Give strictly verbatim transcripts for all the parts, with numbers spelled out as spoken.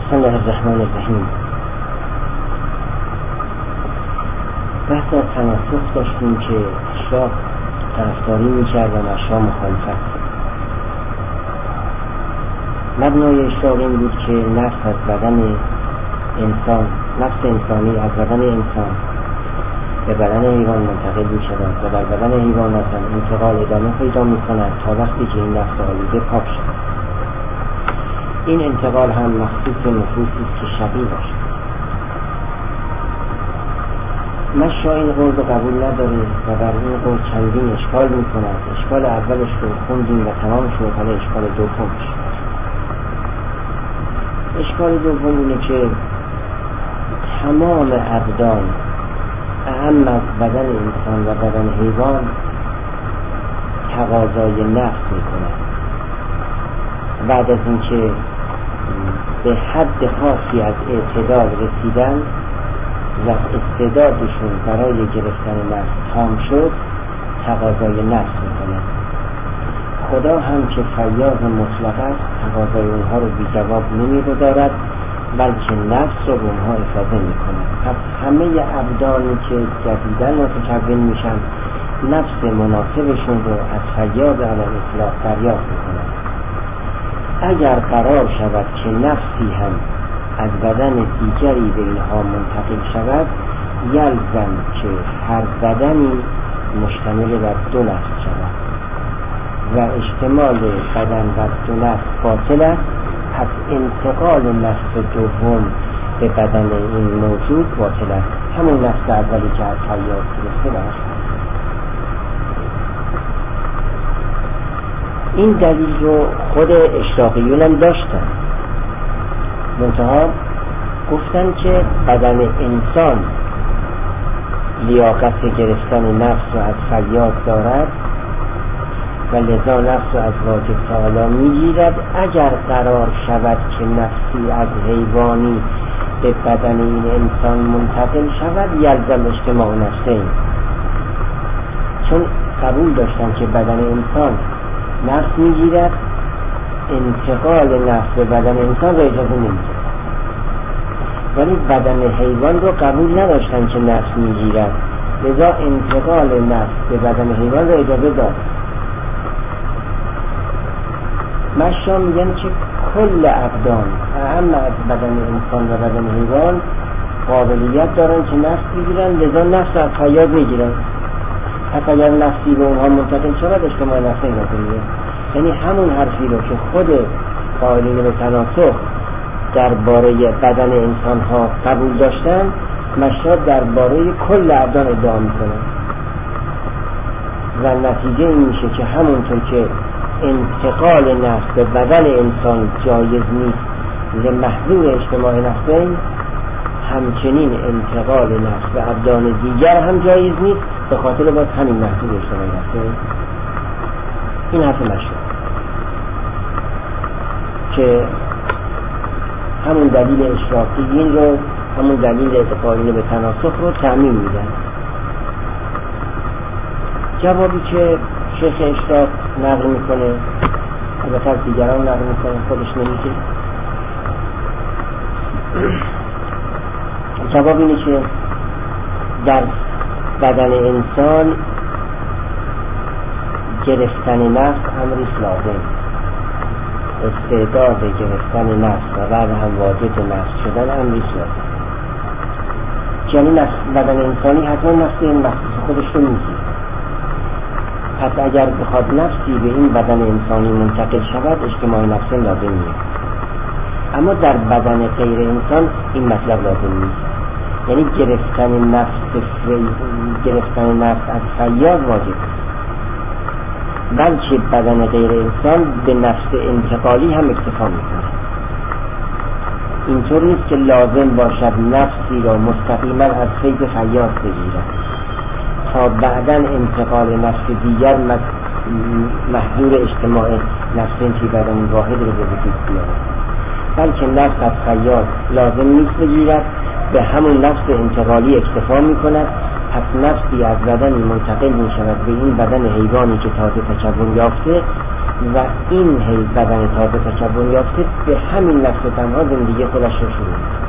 بسم الله الرحمن الرحیم. بحث از تناسخ داشتیم که اشراق طرفداری میکرد و اشراق مخالفت. مبنای اشراق این بود که نفس از بدن انسان، نفس انسانی از بدن انسان به بدن حیوان منتقل میشود و در بدن حیوانات هم انتقال ادامه پیدا میکند تا وقتی که این نفس آلوده پاک شود. این انتقال هم مخصوص نفوسی است که شقی باشد. مشا این قول رو قبول نداره و بر این قول چندین اشکال میکند. اشکال اولش رو خوندیم و تمام شد، حالا اشکال دومش. اشکال دوم اینه که تمام ابدان اهم از بدن انسان و بدن حیوان تقاضای نفس میکنند. بعد از اینکه به حد خاصی از اعتدال رسیدن و استعدادشون برای گرفتن نفس تام شد، تقاضای نفس میکنند. خدا هم که فیاض مطلق است، تقاضای اونها رو بی جواب نمیگذارد، بلکه نفس رو به اونها افاضه میکنه. پس همه ابدانی که جدیدن متکون میشن نفس مناسبشون رو از فیاض علی الاطلاق دریافت میکنن. اگر قرار شود که نفسی هم از بدن دیگری به اینها منتقل شود، یلزم که هر بدنی مشتمل بر دو نفس شود و اشتمال بدن و دو نفس باطل است. پس انتقال نفس دوم به بدن این موجود باطل است، همون نفس اولی که از فیاض گرفته است. این دلیل رو خود اشراقیون هم داشتن، منتها گفتن که بدن انسان لیاقت گرفتن نفس رو از فیاض دارد و لذا نفس رو از واجب تعالی میگیرد. اگر قرار شود که نفسی از حیوانی به بدن این انسان منتقل شود، یلزم اجتماع نفسین. چون قبول داشتن که بدن انسان نفس میگیرد، انتقال نفس به بدن انسان را اجازه نمیده. ولی بدن حیوان رو قبول نداشتن که نفس میگیرد، لذا انتقال نفس به بدن حیوان را اجازه داد. مشا میگن که کل ابدان اهم از بدن انسان و بدن حیوان قابلیت دارن که نفس بگیرن، لذا نفس از فیاض میگیرن. پس اگر نفسی به اونها منتقل شود، اجتماع نفس نمیده. یعنی همون حرفی رو که خود قائلین به تناسخ درباره بدن انسان ها قبول داشتن، مشا درباره کل ابدان ادعا میکنن و نتیجه این میشه که همونطور که انتقال نفس به بدن انسان جایز نیست لمحضور اجتماع نفسین، همچنین انتقال نفس به ابدان دیگر هم جایز نیست به خاطر باز همین محضور اجتماع نفسین. این حرف مشروع که همون دلیل اشراقیین رو، همون دلیل اعتقادین به تناسخ رو تعمیم میدن. جوابی که شیخ اشراق نقل میکنه، البته از دیگران نقل میکنه، خودش نمیگه. جواب اینه که در بدن انسان گرفتن نفس امریست لازم، استعداد گرفتن نفس و بعد هم واجد نفس شدن امریست لازم. یعنی نفس بدن انسانی حتما نفس این مخصوص خودش رو میگیره. پس اگر بخواد نفسی به این بدن انسانی منتقل شود، اجتماع نفس لازم نیست. اما در بدن غیر انسان این مطلب لازم نیست. یعنی گرفتن نفس گرفتن نفس از فیاض واجب است، بلکه بدن غیر انسان به نفس انتقالی هم اکتفا میکنه. اینطور نیست که لازم باشد نفسی را مستقیما از فیض فیاض بگیرد تا بعداً انتقال نفس دیگر محضور اجتماع نفسین که بدن واحد رو به وجود بیارد، بلکه نفس از فیاض لازم نیست بگیرد، به همون نفس انتقالی اکتفا میکند. پس نفسی از بدنی منتقل میشود به این بدن حیوانی که تازه تکون یافته، و این هی بدن تازه تکون یافته به همین نفس تنها زندگی خودش رو شروع می‌کنه.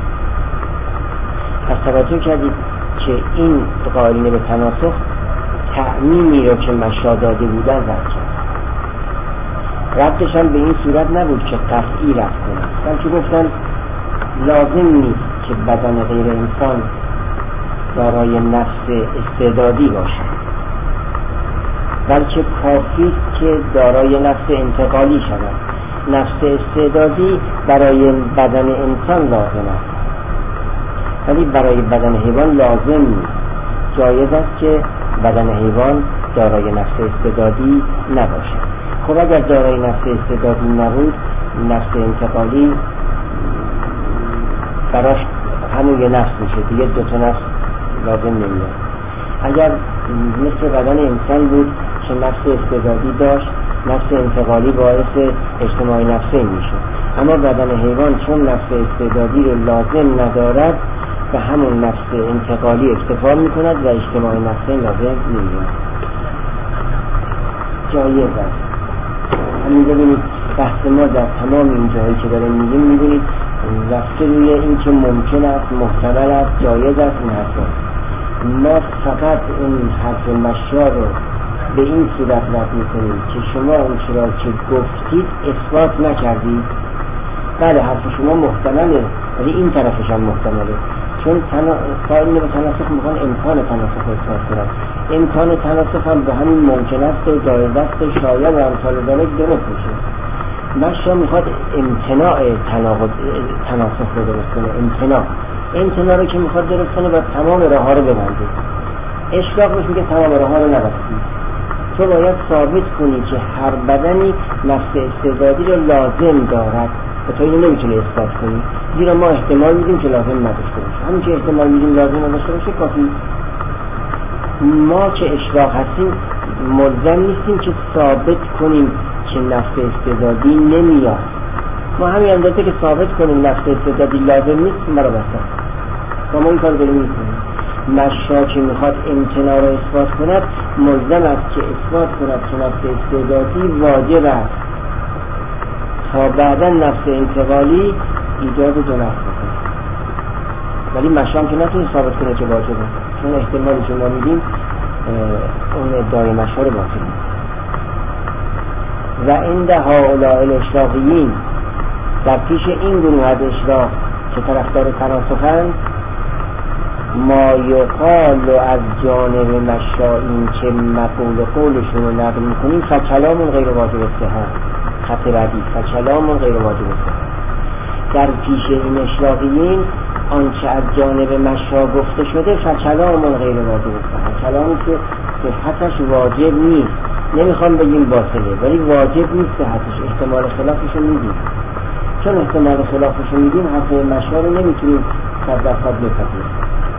پس توجه کردید که این قائلین به تناسخ تعمیمی رو که مشا داده بودن رد کرد. ردش هم به این صورت نبود که قطعی رد کنن، بلکه گفتن لازم نیست که بدن غیر انسان دارای نفس استعدادی باشد، بلکه کافی است که دارای نفس انتقالی شود. نفس استعدادی برای بدن انسان لازم است، ولی برای بدن حیوان لازم نیست. جایز است که بدن حیوان دارای نفس استعدادی نباشد. خب اگر دارای نفس استعدادی نبود، نفس انتقالی براش همون یه نفس میشه، دیگه دو تا نفس لازم نمیاد. اگر مثل بدن انسان بود که نفس استعدادی داشت، نفس انتقالی باعث اجتماع نفسین میشه. اما بدن حیوان چون نفس استعدادی رو لازم ندارد، به همون نفس انتقالی اکتفا میکند و اجتماع نفسین لازم نمیاد. جایز است. همین ببینید بحث ما در تمام این جایی که داریم میگیم، میبینید رفته روی این که ممکن است، محتمل است، جایز است این حرفا. ما فقط اون حرف مشا رو به این صورت رد میکنیم که شما اون چرا که گفتید اثبات نکردید. بله حرف شما محتمله، ولی این طرفش هم محتمله، چون قائلین به تناسخ میخوان امکان تناسخ رو اثبات کنند. امکان تناسخ هم به همین ممکن است و جایز است و شاید و امثال ذلک درست میشه. مشا میخواد امتناع تناسخ رو درست کنه. امتناع امتناع رو که میخواد درست کنه و تمام راه ها رو ببنده. اشراق روش میگه تمام راه ها رو نبستی، تو باید ثابت کنی که هر بدنی نفس استعدادی رو لازم دارد و تو اینو نمیتونی اثبات کنی، زیرا ما احتمال میدیم که لازم نداشته باشه. همین که احتمال میدیم لازم نداشته باشه کافی. ما که اشراق هستیم ملزم نیستیم که ثابت کنیم که نفس استعدادی نمیاد. ما همین اندازه که ثابت کنیم نفس استعدادی لازم نیست، ما رو بستن و ما این کار داریم میکنیم. مشا که میخواد امتناع رو اثبات کند، ملزم است که اثبات کند که نفس استعدادی واجب است تا بعدا نفس انتقالی ایجاد دو نفس بکنه. ولی مشا که نتونه ثابت کنه که واجب است، چون احتمالی که ما میدیم اون ادعای مشا رو باطل میکنه. و عند هؤلاء الاشراقیین، در پیش این گروه از اشراق که طرفدار تناسخند، ما یقال از جانب مشائین که مقول قولشون رو نقل میکنیم فکلامون غیر واجب الصحه. خط بعدی فکلامون غیر واجب الصحه. در پیش این اشراقیین آنچه از جانب مشا گفته شده فکلامون غیر واجب الصحه، کلامی که صحتش واجب نیست. نمیخوام بگیم باطله، ولی واجب نیست صحتش، احتمال خلافش رو میدیم. چون احتمال خلافش رو میدیم، حرف مشا رو نمیتونیم صد درصد بپذیریم.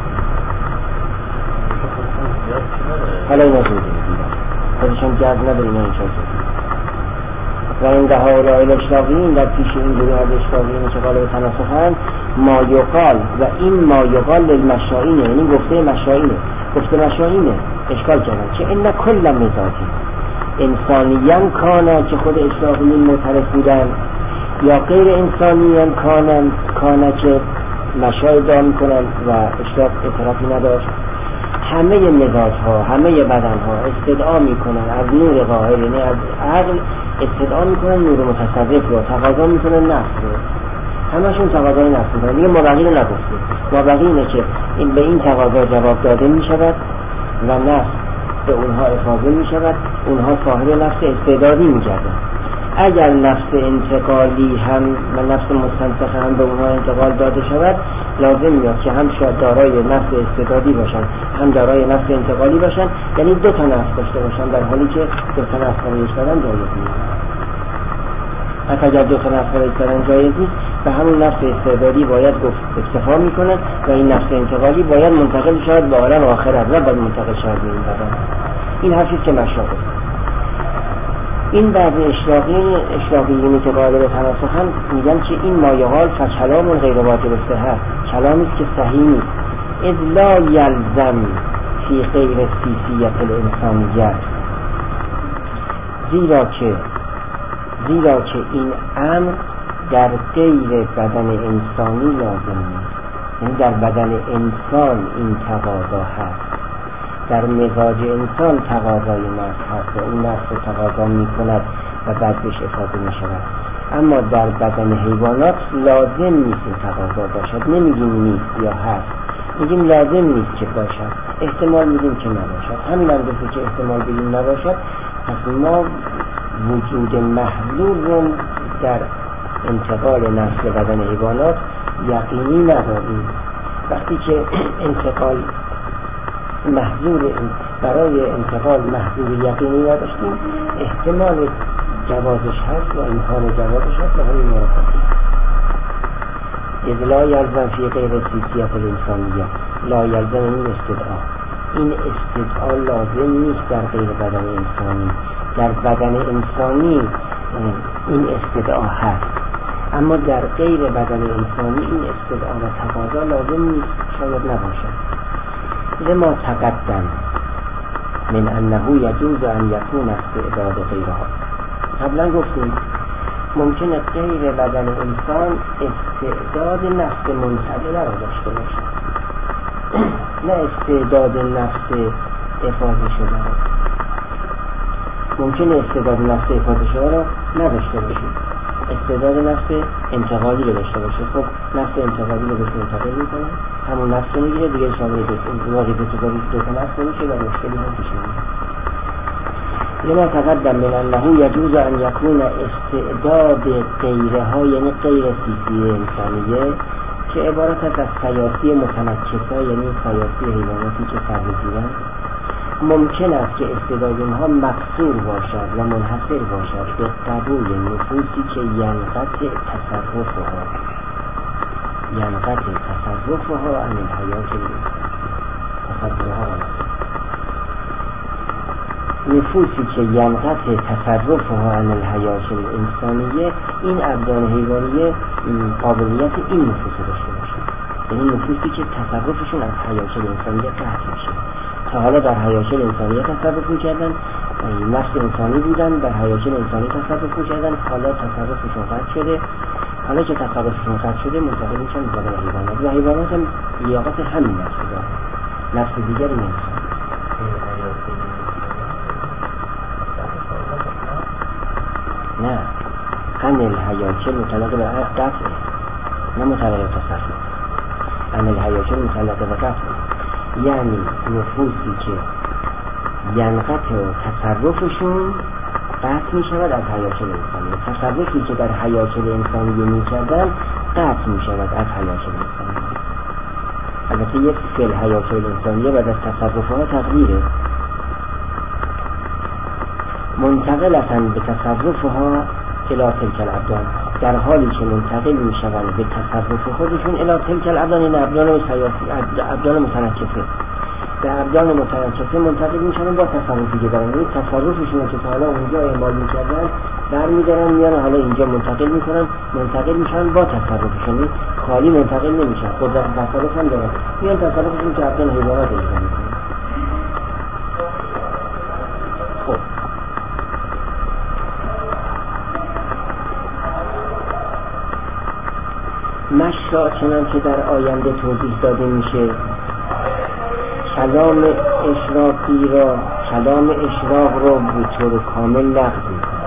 حالا اینا توضیح میدیم، خودشون جز نداریم این چون و این ده ها رائل اشراقیین، در پیش این گروه از اشراقیین که قال به تناسخند، ما یقال و این ما یقال للمشائینه، یعنی گفته مشائینه. گفته مشائینه اشکال کردن که این کل مزاجی انسانیان کانه که خود اشراقیین معترف بودن، یا غیر انسانیان کانن کانه که مشا ادعا میکنن و اشراق اعترافی نداشت. همه مزاج ها، همه بدن ها استدعا میکنن از نور ظاهر، یعنی از عقل استدعا میکنن نور متصرف رو، تقاضا میکنن نفس رو. همشون تقاضای نفس میکنن. دیگه مابقی رو نگفته. مابقی اینه که این به این تقاضا جواب داده میشود و نفس به اونها افاضه میشود، اونها صاحب نفس استعدادی میگردن. اگر نفس انتقالی هم و نفس مستنسخ هم به اونها انتقال داده شود، لازم میاد که هم شاید دارای نفس استعدادی باشن، هم دارای نفس انتقالی باشن، یعنی دو تا نفس داشته باشن، در حالی که دو تا نفس برایش دارن جایز نیست. حتی اگر دو تا نفس برایش دارن جایز نیست، به همون نفس استعدادی باید گفت اکتفا میکنن و این نفس انتقالی باید منتقل شود به عالم آخرت و باید منتقل شود به این بدن. این حرفی که مشا گفت. این بعض اشراقیین اشراقیینی که قائل به تناسخ هم میگن که این مایقال فکلام غیر واجب الصحه، کلامی است که صحیح نیست. اذ لا یلزم فی غیر سیسیت الانسانیت، زیرا که زیرا که این امر در غیر بدن انسانی لازم نیست. یعنی در بدن انسان این تقاضا هست، در مزاج انسان تقاضای نفس هست و این نفس تقاضا می کند و بعد بهش افاده می شود. اما در بدن حیوانات لازم نیست این تقاضا باشد. نمیگیم نیست یا هست، میگیم لازم نیست که باشد، احتمال میدیم که نباشد. همین اندازه که احتمال بدیم نباشد، پس ما وجود محلول رو در انتقال نفس بدن حیوانات یقینی نداریم. وقتی که انتقال محضور برای انتقال محضور یقینی نداشتیم، احتمال جوازش هست و امکان جوازش هست و همین موافقی. اذ لا یلزم فی غیر سیسیت الانسانیه، لا یلزم این استدعا، این استدعا لازم نیست در غیر بدن انسانی. در بدن انسانی این استدعا هست، اما در غیر بدن انسانی این استدعا و تقاضا لازم نیست، شاید نباشد. لما تقدم من انه یجوز ان یکون استعداد غیرها. قبلا گفتیم ممکنه غیر بدن انسان استعداد نفس منتقله را داشته باشد، نه استعداد نفس افاده شده را. ممکنه استعداد نفس افاده شده را نداشته باشید، استعداد نفس انتقالی رو داشته باشه. خب نفس انتقالی رو بهش منتقل میکنه، همون نفس رو میگیره دیگه، شامل واقعی دو تا نفس نمیشه و مشکلی هم پیش نمیاد. لما تقدم من انه یجوز ان یکون استعداد غیرها، یعنی غیر سیسی انسانیه، که عبارت است از سیاسی متنکسه، یعنی سیاسی حیواناتی که فرزیدن، ممکن است که استعداد اونها مقصور باشد و منحصر باشد به قبول نفوسی که ینقطع تصرفها ینقطع تصرفها عن الحیات تصرفها نفوسی که ینقطع تصرفها عن الحیات الانسانیه، این ابدان حیوانیه قابلیت این نفوس داشته باشد، یعنی نفوسی که تصرفشون از حیات الانسانیه قطع میشه. تا حالا در حیات انسانی تصرف می‌کردن، نفس انسانی بودن، در حیات انسانی تصرف می‌کردن، حالا تصرفشون قطع شده. حالا که تصرفشون قطع شده منتقل میشن به بدن حیوانات و حیوانات هم لیاقت همین نفس دارن، نفس دیگری نمی‌خوان. نه، عن الحیات متعلق به قطع، نه متعلق به تصرف. عن الحیات متعلق به قطع، یعنی نفوسی که ینقطع تصرفشون قطع می شود از حیات انسانی. تصرفی که در حیات انسانی می کردن قطع می شود از حیات انسانی. البته یک فعل حیات انسانی بعد از تصرفها تقدیره، منتقلتن به تصرفها الی تلک الابدان، در حالی که منتقل می شوند به تصرف خودشون الی تلک الابدان، این ابدان ابدان متنکسه، به ابدان متنکسه منتقل می شوند با تصرفی که دارن. این تصرفشون که تا حالا اونجا اعمال می کردن برمی‌دارن میان حالا اینجا منتقل می کنن، منتقل می شوند با تصرفشون، خالی منتقل نمی شوند، خود تصرف هم دارن، میان تصرفشون که ابدان حیوانات اجرا می کنن. خب مشرا چنان که در آینده توضیح داده میشه، کلام اشراقی را کلام اشراق را به طور کامل نقض میکنه.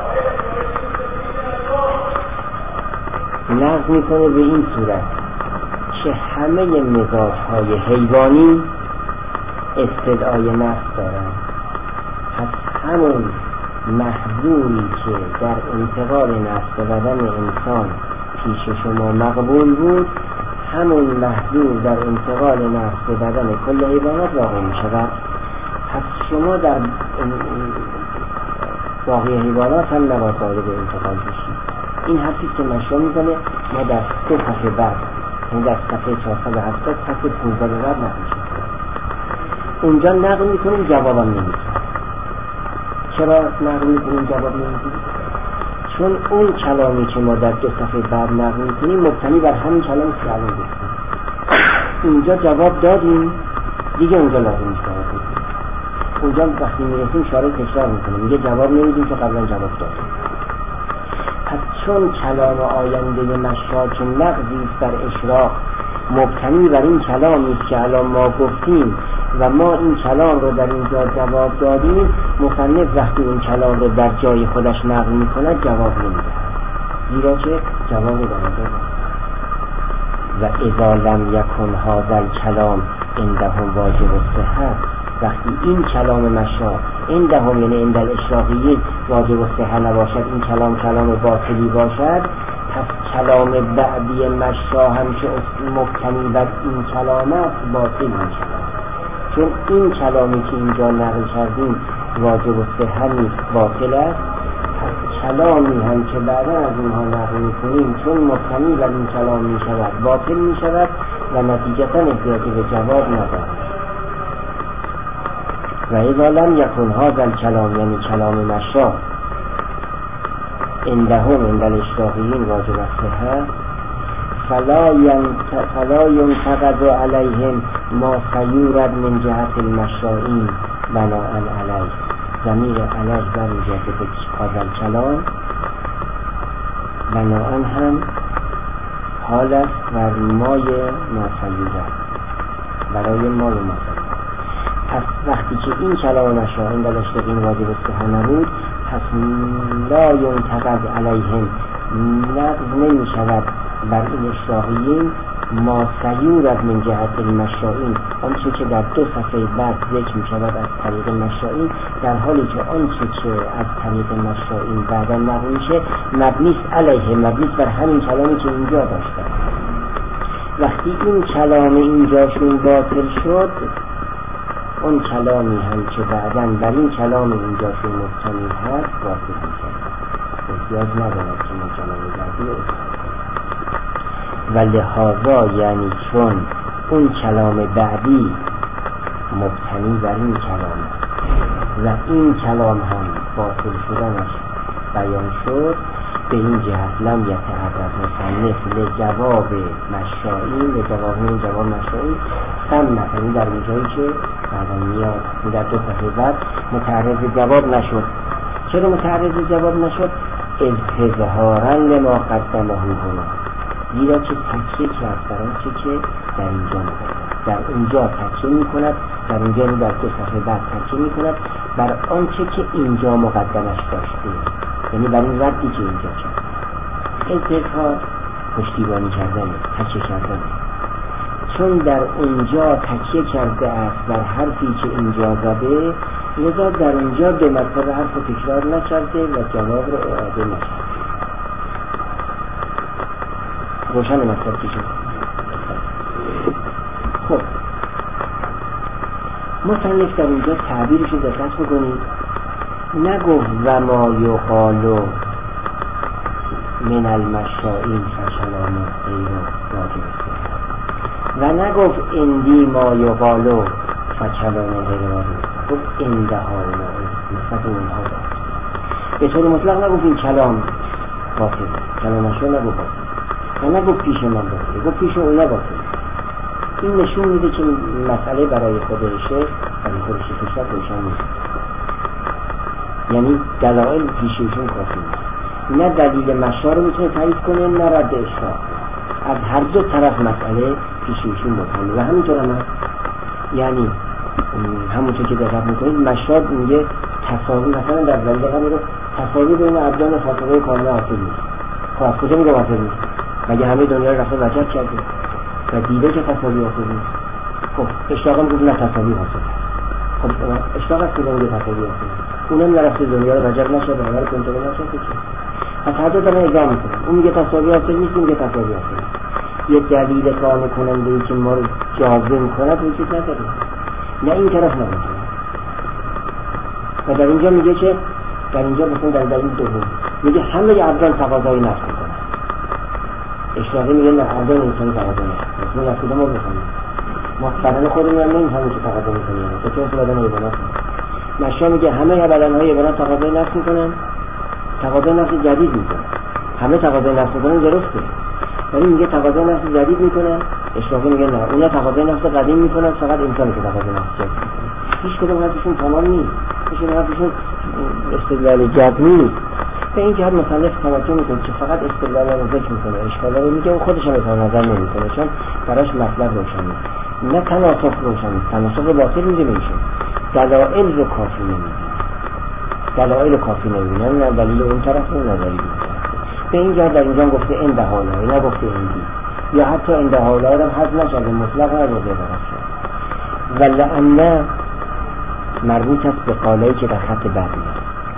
نقض میکنه به این صورت که همه مزاجهای حیوانی استدعای نفس دارن. پس همون محظوری که در انتقال نفس به بدن انسان پیش شما مقبول بود، همون محظور در انتقال نفس به بدن کل حیوانات واقع می شود. پس شما در باقی حیوانات هم نباید وارد انتقال بشید. این حرفی که مشروع میزنه ما در سه صفحه بعد، یعنی در صفحه چهارصد و هفتاد صفحه پانزده بعد نقل می‌کنیم. اونجا نقل میکنیم جوابم نمیدیم. چرا نقل میکنیم جواب نمیدیم؟ چون اون کلامی که ما در دو صفحه بعد نقل میکنیم مبتنی بر همین کلامی که الان گفتیم. اونجا جواب دادیم دیگه، اونجا لازم نیست جواب بدیم. اونجا وقتی میرسیم شارع تکرار میکنه، میگه جواب نمیدیم که قبلا جواب دادیم. چون کلام آینده مشا که نقضی است بر اشراق، مبتنی بر این کلامی است که الان ما گفتیم و ما این کلام رو در اینجا جواب دادیم، مصنف وقتی این کلام رو در جای خودش نقل می‌کند جواب نمی‌دهد، زیرا که جواب داده و اذا لم یکن هذا الکلام عندهم واجب الصحة، وقتی این کلام مشا عندهم یعنی عند الاشراقیین واجب الصحة نباشد، این کلام کلام باطلی باشد، پس کلام بعدی مشا هم که مبتنی بر این کلام است باطل می‌شود، چون این کلامی که اینجا نقل کردیم واجب الصحة نیست، باطل است. کلامی هم که بعدا از اونها نقل می‌کنیم چون مبتنی بر این کلام می‌شود باطل می‌شود و نتیجتاً احتیاجی به جواب ندارد. و اذا لم یکن هذا الکلام یعنی کلام مشا عندهم عند الاشراقیین واجب الصحة فلا ينتقد علیهم ما سیورد من جهت المشائین بناء علیه، ضمیر علیه در اینجا به هذا الکلام بناء هم حال است بر مای ناسیورد، برای مای ناسیورد. پس وقتی که این کلام مشا عند الاشراقیین واجب الصحة نبود، پس لا ينتقد علیهم نقض نمی شود بر این اشراقیین ما سیورد من جهت المشائین، آنچه که در دو صفحه بعد ذکر می شود از طریق مشائین، در حالی که آنچه که از طریق مشائین بعدا نقل میشه مبنی علیه، مبنی بر همین کلامی که اینجا داشته. وقتی این کلام اینجاشون باطل شد، اون کلامی هم که بعداً بر این کلام اینجاشون مبتنی هست باطل میشه، احتیاج ندارد که ما کلام بعدی رو و لحاظا یعنی چون اون کلام بعدی مبتنی بر این کلام و این کلام هم باطل شدنش بیان شد، به این جهت لم یتعرض مصنف لجواب مشائین، لجواب این جواب مشائین سم نکنی در اینجایی که بعدا میاد در دو صفحه بعد متعرض جواب نشد. چرا متعرض جواب نشد؟ اظهارا لما قدمه هنا، زیرا که تکیه کرد در آنچه که در اینجا مقدم، در اونجا تکیه می کند، در اینجا در دو صفحه بعد تکیه می کند بر آنچه که اینجا مقدمش داشته، یعنی بر این ردی که اینجا کرد. اظهار پشتیبانی کردن، تکیه کردن، چون در اونجا تکیه کرده است بر حرفی که اینجا زده، لذا در اونجا دو مرتبه حرف تکرار نکرده و جواب رو اعاده نکرده. روشن مطلب که شد. خب مصنف در اینجا تعبیرش رو دقت بکنید، نگفت و ما یقالو من المشائین فکلام غیر واجب و نگفت اندی ما یقالو فکلام غیر واجب، گفت اندها نسبت اونها دارد. به طور مطلق نگفت این کلام باطل، کلام مشا نگفت باطل و نگفت پیش من باطل، گفت پیش اون نباطل. این نشون میده که مسئله برای خود شیخ برای خود شیخ شد روشن نیست، یعنی دلائل پیششون کافی نیست، نه دلیل مشا رو میتونه تایید کنه نه رد اشراق، از هر دو طرف مسئله پیششون مطمئنه و همینطور هم هست. یعنی همونطور که دقت میکنید مشا میگه تساوی، مثلا در دلیل قبل رو تساوی بین ابدان فاطمه کامله حاصل نیست. خب از کجا میگه حاصل نیست؟ مگه همه دنیا رو رفته وجد کرده و دیده که تساوی حاصل نیست؟ خب اشراق هم گفت نه تساوی حاصل. خب اشراق هست که میگه تساوی حاصل، اونم نرفته دنیا رو وجد نشده، همه رو کنترل نشده. پس هر دو دارن ادعا میکنن، اون میگه تساوی حاصل نیست، اون میگه تساوی حاصل نیست. یه دلیل قانع کننده ای که ما رو جازم کند وجود نداره، نه این طرف نه. و در اینجا میگه که در اینجا مثلا در دلیل دوم میگه همه ابدان تقاضای نفس میکنن، اشراقی میگه نه ابدان انسانی تقاضای نفس، ما نفس ما بخونیم، ما بدن خودمون هم نمیفهمیم که تقاضا میکنیم، به طور بدن حیوانات. مشا میگه همه بدنهای حیوانات تقاضای نفس میکنن، تقاضای نفس جدید میکنن، همه تقاضای نفس میکنن درسته، ولی میگه تقاضای نفس جدید میکنن. اشراقی میگه نه اونا تقاضای نفس قدیم میکنن، فقط انسانی که تقاضای نفس جدید میکنه. هیچ کدوم حرفشون تمام نیست، هیچ کدوم حرفشون استدلال جزمی نیست. به این جهت مصنف توجه میکنه که فقط استدلال رو ذکر میکنه، اشکالا رو میگه و خودش هم اظهار نظر نمیکنه، چون براش مطلب روشن نیست، نه تناسخ روشن نیست، تناسخ باطل میگه میشه، دلائل رو کافی نمیدونه، دلائل کافی نمیدونه، نه دلیل اون طرف نه دلیل اون طرف. به این جهت در اینجا گفته این دهالای، نه گفته این دی، یا حتی این دهالای رو حذف نشده، مطلق نبوده برش. ولعن مربوط است به قالایی که در خط بعد میاد.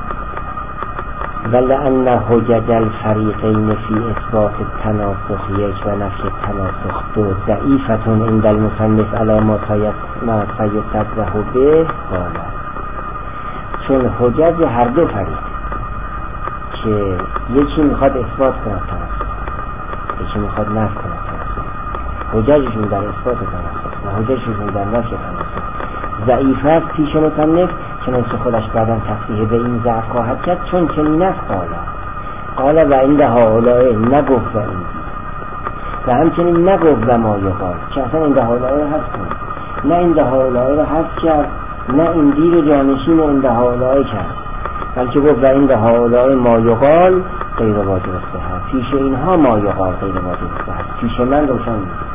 ولعن حجج الفریقین فی اثبات التناسخ یک و نفی التناسخ دو ضعیفتون عند المصنف علی ما سیصرح به قال. چون حجج هر دو فریق که یکی میخواد اثبات کند تناسخ، یکی میخواد نفی کند تناسخ، حججشون در اثبات تناسخ و حججشون در نفی تناسخ ضعیف است پیش مصنف، چنانچه خودش بعداً تصحیح به این ضعف خواهد کرد، چون چنین است قال قال و این ده هؤلاء نگفت و این دی و همچنین نگفت و ما یقال، که اصلا این ده هؤلاء رو حذف کنید، نه این ده هؤلاء رو حذف کرد، نه این دی رو جانشین این ده هؤلاء کرد، بلکه گفت و این ده هؤلاء ما یقال غیر واجب است، پیش اینها ما یقال غیر واجب است، پیش من روشن نیست.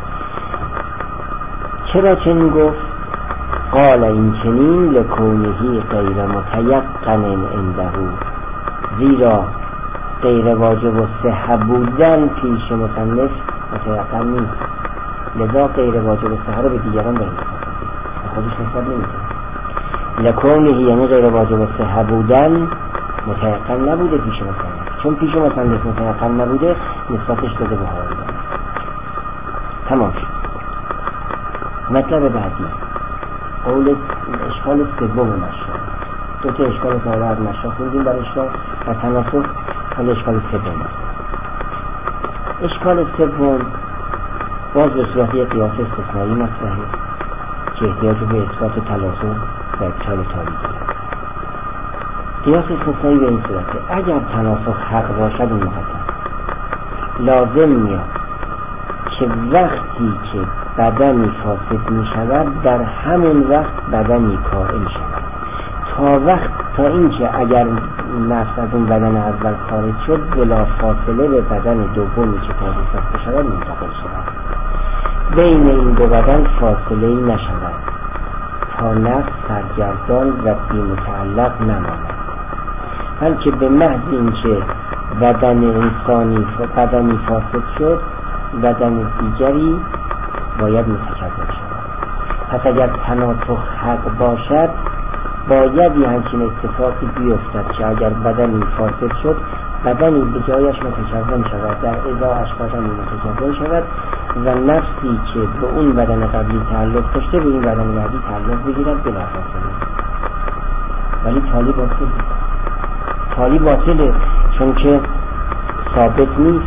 چرا چنین گفت؟ قال این چنین لکونهی غیر متیقن عنده، زیرا غیر واجب و صحه بودن پیش مصنف متیقن نیست، لذا غیر واجب و صحه رو به دیگران به خودش نسبت نمیده. لکونهی یعنی غیر واجب و صحه بودن متیقن نبوده پیش مصنف، چون پیش مصنف متیقن نبوده نسبتش داده به حال. تمام شد. مطلب بعدی قول اشکال سوم مشروع. دو تا اشکال ساده از مشروع خوندیم برای اشکال و تناسخ، حالا اشکال سوم. اشکال سوم باز به صورت یک قیاس استثنایی مطرحه که احتیاج به اثبات تلازم و ابطال تاریخی. قیاس استثنایی به این صورته: اگر تناسخ حق باشد این مقدم لازم میاد که وقتی که بدنی فاسد می شود در همون وقت بدنی کائل شود، تا وقت تا اینکه اگر نفس از اون بدن اول خارج شد بلا فاصله به بدن دومی که تازه ساخته شود منتقل شود، بین این دو بدن فاصله ای نشود تا نفس سرگردان و بی متعلق نماند، بلکه به محض اینکه بدن انسانی بدنی فاسد شد بدن دیگری باید متکبر شود. پس اگر تناسخ حق باشد باید یه همچین اتفاقی بیفتد که اگر بدنی فاسد شد بدنی به جایش متکون شود، در ازاش بدنی متکون شود و نفسی که به اون بدن قبلی تعلق داشته به این بدن بعدی تعلق بگیرد بلا فاصله. ولی تالی باطل تالی باطله چون که ثابت نیست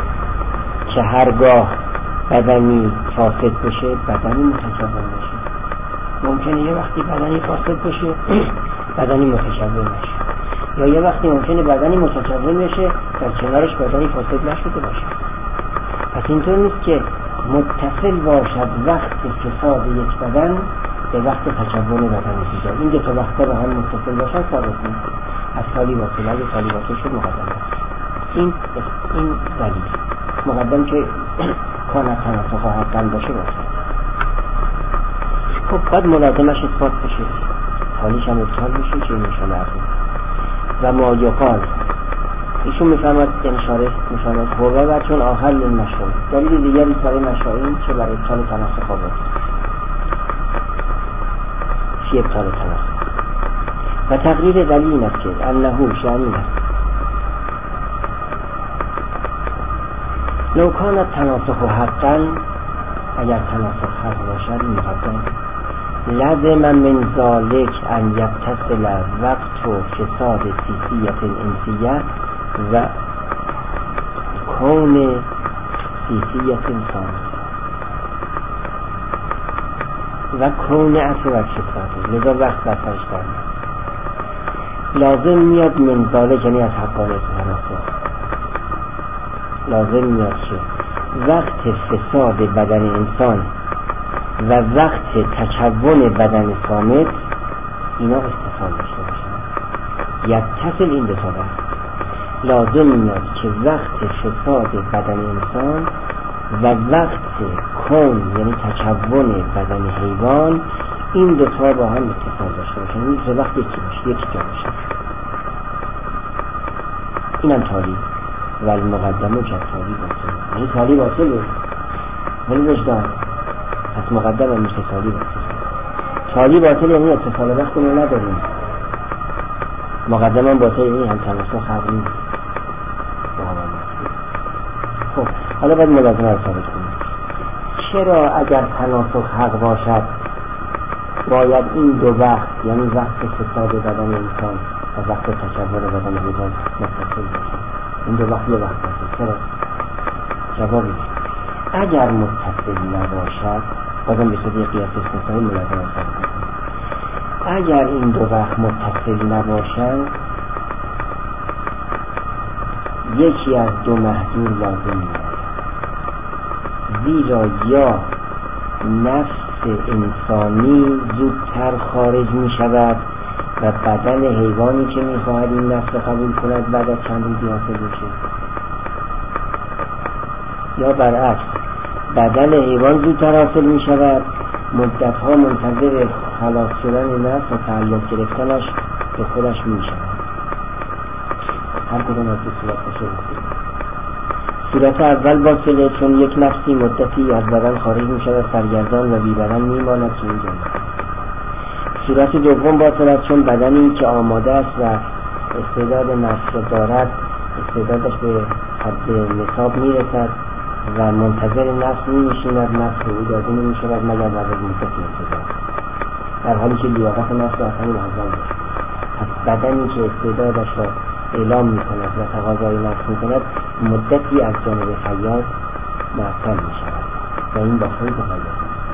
که هرگاه بدنی فاسد بشه بدنی متکون بشه. ممکنه یه وقتی بدنی فاسد بشه بدنی متکون نشه، یا یه وقتی ممکنه بدنی متکون بشه در کنارش بدنی فاسد نشده باشه. پس اینطور نیست که متصل باشد وقت فساد یک بدن به وقت تکون بدن دیگر. این دو تا وقتا با هم متصل باشن ثابت نیست. از تالی باطل، اگه تالی باطل شد مقدم است. این این دلیل مقدم که کانت تناسخ حقا باشه باشه. خب باید ملازمش اثبات بشه، حالیش هم ابطال بشه که نشانه عظیم و ما یقال. ایشون میفهمد انشاره نشانه خوبه و چون آخر این مشروع دلیل دیگری برای مشروعین چه برای ابطال تناسخ ها بود چی ابطال تناسخ و تقریر دلیل این است که انهو شامل است لو کانت تناسخ حقا، اگر تناسخ حق باشد مقدم لازم من ذالک ان یتصل وقت و فساد سیسیت انسیه و کون سیسیت انسان و کون عطف و فساد، لذا وقت بسرش دارد. لازم میاد من ذالک یعنی از حقانه تناسخ لازم میاد که وقت فساد بدن انسان و وقت تکون بدن صامت اینا اتصال داشته باشن. یتصل این دو تا وقت لازم میاد که وقت فساد بدن انسان و وقت کون یعنی تکون بدن حیوان این دو تا با هم اتصال داشته باشن، این دو وقت یکی باشه، یکی جا باشه. اینم تالی و المقدمه که تالی باطل، یعنی تالی باطله ولی وجدان پس مقدم هم میشه تالی باطل. تالی باطل یعنی اتصال وقت رو نداریم، مقدم هم باطل یعنی هم تناسخ حق نیست. خب حالا باید ملازمه رو ثابت کنیم. چرا اگر تناسخ حق باشد باید این دو وقت یعنی وقت فساد بدن انسان و وقت تکبر بدن حیوان متصل باشد؟ این دو وقت یه وقت باشه. چرا؟ جوابی اگر متصل نباشد بازم به صورت قیاس استثنایی ملازمه رو ثابت کنیم. اگر این دو وقت متصل نباشد یکی از دو محظور لازم میاد، زیرا یا نفس انسانی زودتر خارج می شود و بدن حیوانی که می خواهد این نفس قبول کند بعد از چند روزی حاصل بشه، یا برعکس بدن حیوان زودتر حاصل می شود، مدت ها منتظر خلاص شدن نفس و تعلق گرفتنش به خودش می شود. هر کدوم از دو صورت باشه. صورت اول باطله چون یک نفسی مدتی از بدن خارج می شود سرگردان و بی بدن می ماند که این جمعه. صورت دوم باطل است چون بدنی که آماده است و استعداد نفس دارد استعدادش به حد نصاب می رسد و منتظر نفس می نشیند، نفس به او داده نمی شود مگر بعد از مدتی استعداد، در حالی که لیاقت نفس از همین اول داشت. پس بدنی که استعدادش را اعلام می کند و تقاضای نفس می کند مدتی از جانب خیاط معطل می شود و این با خیلی خیاط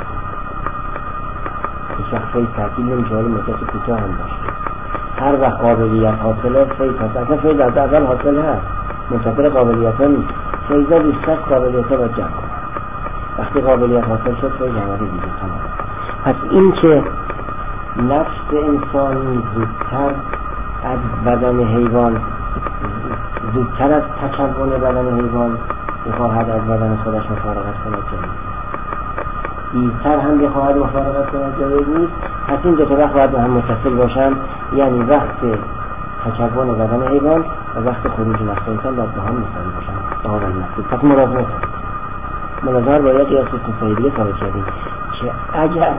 هیچ وقت فید تعطیل نمی شود، مدت کوتاه هم باشه. هر وقت قابلیت حاصله فید هست، اصلا فید از اول حاصل هست، منتظر قابلیت ها نیست. فیضا دوست هست قابلیت ها باید جمع کنه، وقتی قابلیت حاصل شد فید جمعه دیگه تمام. پس این که نفس انسانی زودتر از بدن حیوان زودتر از تکون بدن حیوان بخواهد از بدن خودش مفارقت کند جایی دیرتر هم بخواهد مفارقت کند جایی نیست. پس این دو تا وقت باید هم متصل باشن، یعنی وقت تکون بدن حیوان و وقت خروج نفس انسان باید با هم مساوی باشن. آقا نفس پس ملازمه ملازمه باید قیاس استثنایی ثابت کردیم که اگر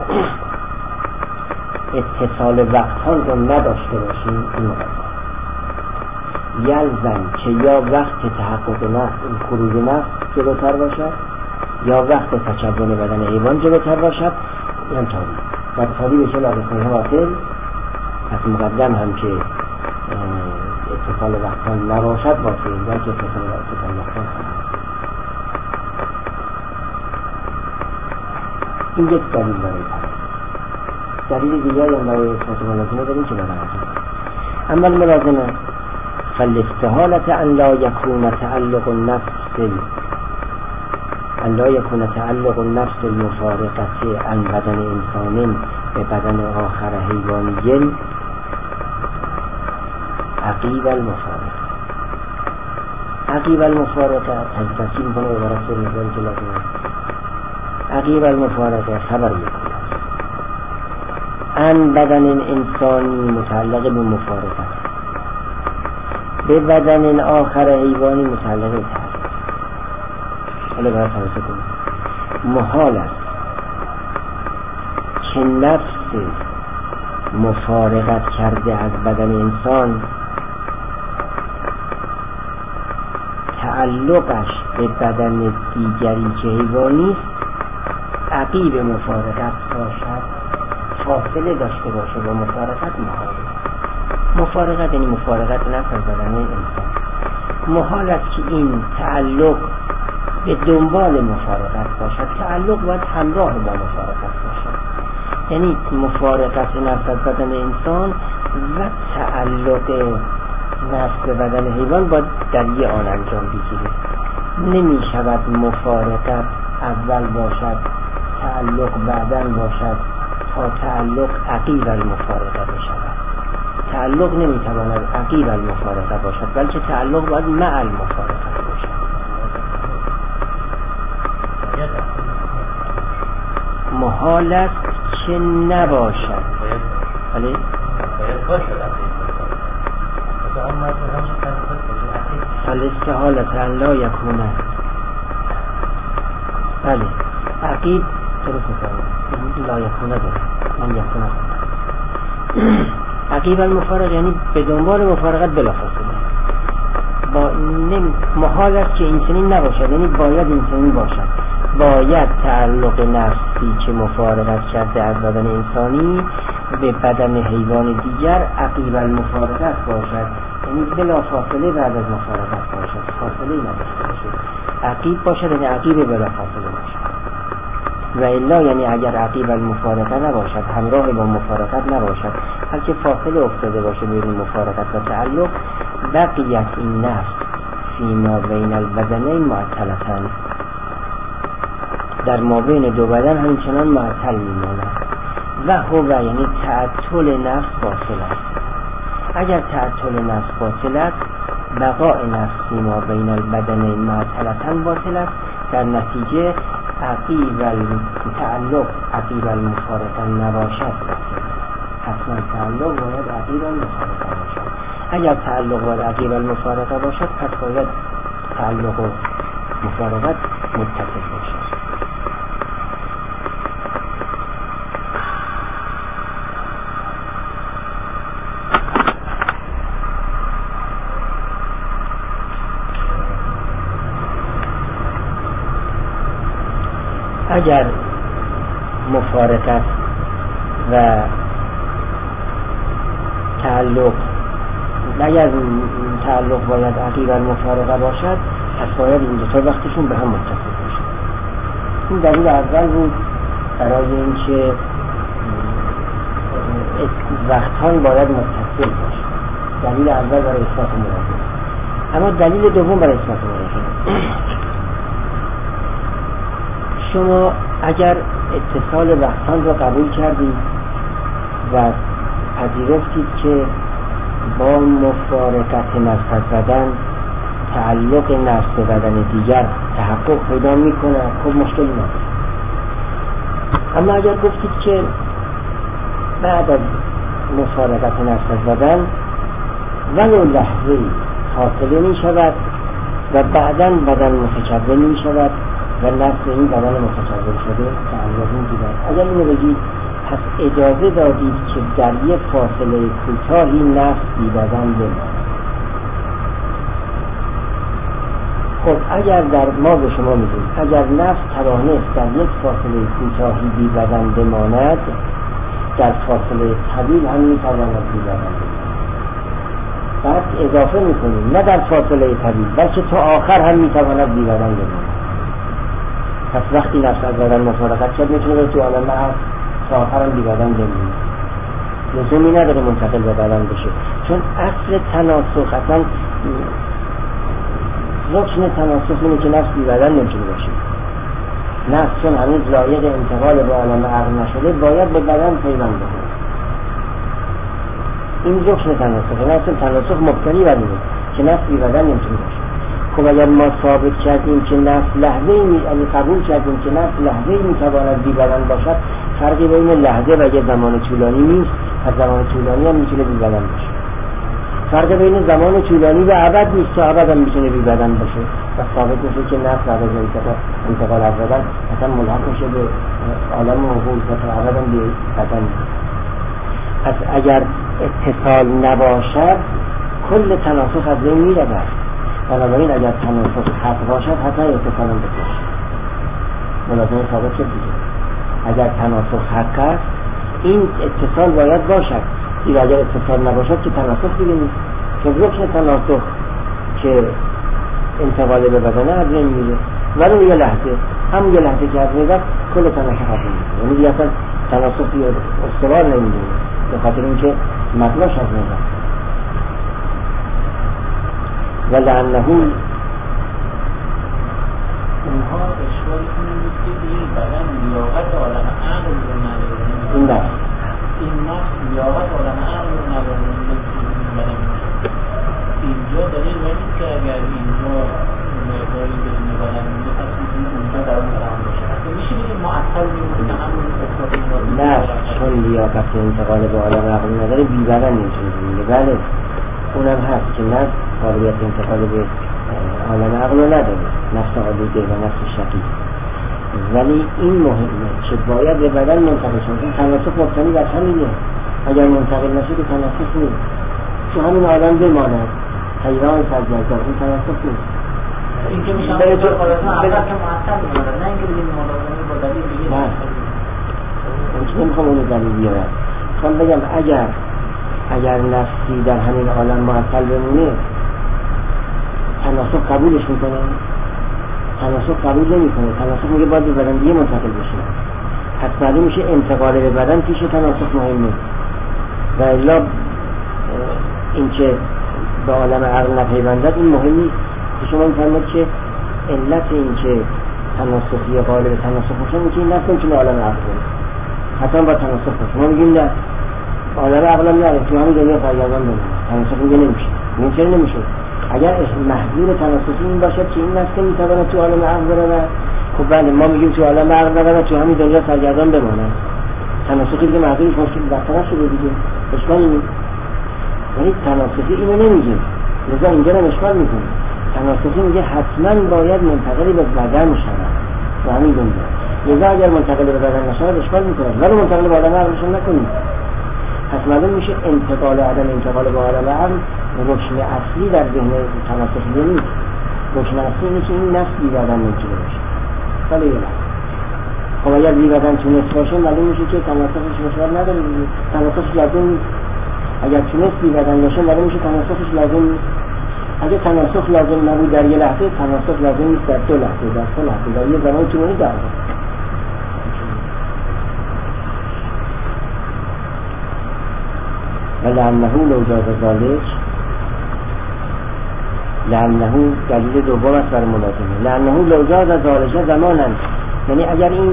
اتصال وقتان رو نداشته باشیم این مقدم یلزم که یا وقت تحقق نفس خروج نفس جلوتر باشد یا وقت تکون بدن حیوان جلوتر باشد. این هم تالی و تالی بشه لازمه حاصل. پس مقدم هم که اتصال وقتان نباشد باشه یا که اتصال وقتان این یک دلیل برای دلیل دیگه هم برای اثبات ملازمه داریم که برای اما الملازمه فالاستحالة ان لا يكون تعلق النفس ان لا يكون تعلق النفس المفارقة عن بدن انسان به بدن آخر حیوانی عقیب المفارقة. عقیب المفارقة تفصیل میکنه و برای نظر که لازمه. عقیب المفارقة خبر میکنه ان بدن انسانی متعلق به مفارقت به بدن آخر حیوانی متعلق به تعلق. حالا باید توجه کنید محال است که نفس مفارقت کرده از بدن انسان تعلقش به بدن دیگری که حیوانی است عقیب مفارقت باشد فاصله داشته باشه با مفارقت. محال مفارقت یعنی مفارقت نفس از بدن انسان. محال است که این تعلق به دنبال مفارقت باشد، تعلق باید همراه با مفارقت باشد. یعنی مفارقت نفس از بدن انسان و تعلق نفس به بدن حیوان باید در یه آن انجام بگیره. نمی شود مفارقت اول باشد تعلق بعدن باشد تا تعلق عقیب المفارقه بشود. تعلق نمیتواند عقیب المفارقه باشد، بلکه تعلق باید مع المفارقه باشد. محال است که نباشد. بله؟ باید باشد. فالاستحالة ان لا یکونه. بله عقیب درست میکنم لا یکونه داره، من یکونه عقیب المفارقه یعنی به دنبال مفارقت بلافاصله. با نمی... محال است که این چنین نباشد، یعنی باید این چنین باشد. باید تعلق نفسی که مفارقت کرده از بدن انسانی به بدن حیوان دیگر عقیب المفارقت باشد، یعنی بلافاصله بعد از مفارقت باشد، فاصله نداشته باشد. عقیب باشد یعنی عقیب بلافاصله باشد. و الا یعنی اگر عقیب المفارقه نباشد، همراه با مفارقت نباشد، بلکه فاصله افتاده باشه بین مفارقت و تعلق، بقیت این نفس فیما بین البدنین معطلتن، در ما بین دو بدن همچنان معطل میماند. و هو یعنی تعطل نفس باطل است. اگر تعطل نفس باطل است، بقاء نفس فیما بین البدنین معطلتن باطل است. در نتیجه عقیب تعلق عقیب المفارقه نباشد، حتما تعلق باید عقیب المفارقه باشد. اگر تعلق باید عقیب المفارقه باشد، پس باید تعلق و مفارقت متصل باشد. اگر مفارقت و تعلق اگر تعلق باید عقیب المفارقه باشد، پس باید این دو تا وقتشون به هم متصل باشد. این دلیل اول بود برای اینکه وقتان باید متصل باشد. دلیل اول برای اثبات مرافق. اما دلیل دوم برای اثبات مرافق، شما اگر اتصال وقتان را قبول کردید و پذیرفتید که با مفارقت نفس از بدن تعلق نفس به بدن دیگر تحقق پیدا میکنه، خب مشکلی نداره. اما اگر گفتید که بعد از مفارقت نفس از بدن ولو لحظه فاصله می شود و بعداً بدن متکون می شود و نفس این بدن متکون شده تعلق میگیرد، اگر اینو بگید پس اجازه دادید که در یک فاصله کوتاهی نفس بی بدن بماند. خب اگر در ما به شما میگیم اگر نفس توانست در یک فاصله کوتاهی بی بدن بماند، در فاصله طویل هم میتواند بی بدن بماند. بعد اضافه میکنیم نه در فاصله طویل بلکه تا آخر هم میتواند بی بدن بماند. پس وقتی نفس از بدن مفارقت شد میتونه تو عالم عرض تا آخر هم بی بدن بمونه، لزومی نداره منتقل به بدن بشه، چون اصل تناسخ اصلا رکن تناسخ اینه که نفس بی بدن نمیتونه باشه. نفس چون هنوز لایق انتقال به عالم عقل نشده باید به بدن پیوند بکنه. این رکن تناسخ، این اصل تناسخ مبتنی بر اینه که نفس بی بدن نمیتونه باشه. خب اگر ما ثابت کردیم که نفس لحظه‌ای می یعنی قبول کردیم که نفس لحظه‌ای میتواند بی بدن باشد، فرقی بین لحظه و یه زمان طولانی نیست. از زمان طولانی هم میتونه بی بدن باشه. فرق بین زمان طولانی و ابد نیست، تا ابد هم میتونه بی بدن باشه. و ثابت میشه که نفس بعد از انتقال از بدن اصلا ملحق میشه به عالم عقول و تا ابد هم بی بدن. پس اگر اتصال نباشد کل تناسخ از بین میرود. بنابراین اگر تناسخ حق باشد حتی اتصال هم بکنه ملازمه ثابت شد دیگه. اگر تناسخ حق است این اتصال باید باشد. دیگه اگر اتصال نباشد که تناسخ دیگه نیست، که رکن تناسخ که انتقال به بدنه از بین میره. ولو یه لحظه، هم یه لحظه که از بین رفت کل تناسخ حق میشه، یعنی دیگه اصلا تناسخ استوار نمیدونه به خاطر اینکه مطلعش از بین رفت. ولعنه اونها اشکال کنید که این بدن لیاقت عالم عقل رو نداره، این نفس این نفس لیاقت عالم عقل رو نداره، لیاقت انتقال به عالم عقل نداره بی بدن نمیتونه بمونه. بله اونم هست که نه قابلیت انتقال به عالم عقل نداره، نفس آلوده و نفس شقی، ولی این مهمه که باید به بدن منتقل شد. این تناسخ مبتنی بر همینه، اگر منتقل نشه که تناسخ نیست، تو همین عالم بماند حیران سرگردان، این تناسخ نیست. این که میشه به طور خلاصه اول که معطل میمونه، نه اینکه بگیم ملازمه با دلیل دیگه. نه اون که نمیخوام اونو دلیل بیارم، میخوام بگم اگر اگر نفسی در همین عالم معطل بمونه تناسخ قبولش میکنه؟ تناسخ قبول نمیکنه. تناسخ میگه باید به بدن دیگه منتقل بشه. پس معلوم میشه انتقال به بدن پیش تناسخ مهمه، و الا این که به عالم عقل نپیوندد این مهم نیست. شما میفرمایید که علت این که تناسخی قالب تناسخ باشه این که این نفس نمیتونه عالم عقل کنه، حتی با تناسخ باشه. ما میگیم نه عالم عقل هم نره، تو همین دنیا سرگردان بمونه. تناسخ میگه نمیشه. این چرا نمیشه؟ اگر محضور تناسخی این باشد که این نفس میتواند تو عالم عقل بره، خب بله ما میگیم تو عالم عقل نره، تو همین دنیا سرگردان بمونه. تناسخی دیگه محضورش مشکل برطرف شده دیگه، اشکالی نیست. ولی تناسخی اینو نمیگه، لذا اینجا رو اشکال میکنه. تناسخی میگه حتما باید منتقلی به بدن شود و همین دنیا، لذا اگر منتقل به بدن نشود اشکال میکنه، ولی منتقل به عالم عقل نکنید. پس معلوم میشه انتقال عدم انتقال به عالم عقل رکن اصلی در ذهن تناسخی نیست. رکن اصلی اینه که این نفس بی بدن نمیتونه باشه. ولی یه لحظه خب اگر بی بدن تونست باشه معلوم میشه که تناسخش مشکل نداره دیگه، تناسخش لازم نیست. اگر تونست بی بدن باشه معلوم میشه تناسخش لازم نیست. اگه تناسخ لازم نبود در یه لحظه، تناسخ لازم نیست در دو لحظه، در سه لحظه، در یه زمان طولانی در ولعنه لو جاز ذلک، لعنه دلیل دوم است بر ملازمه. لعنه لو جاز ذلک زمانا، یعنی اگر این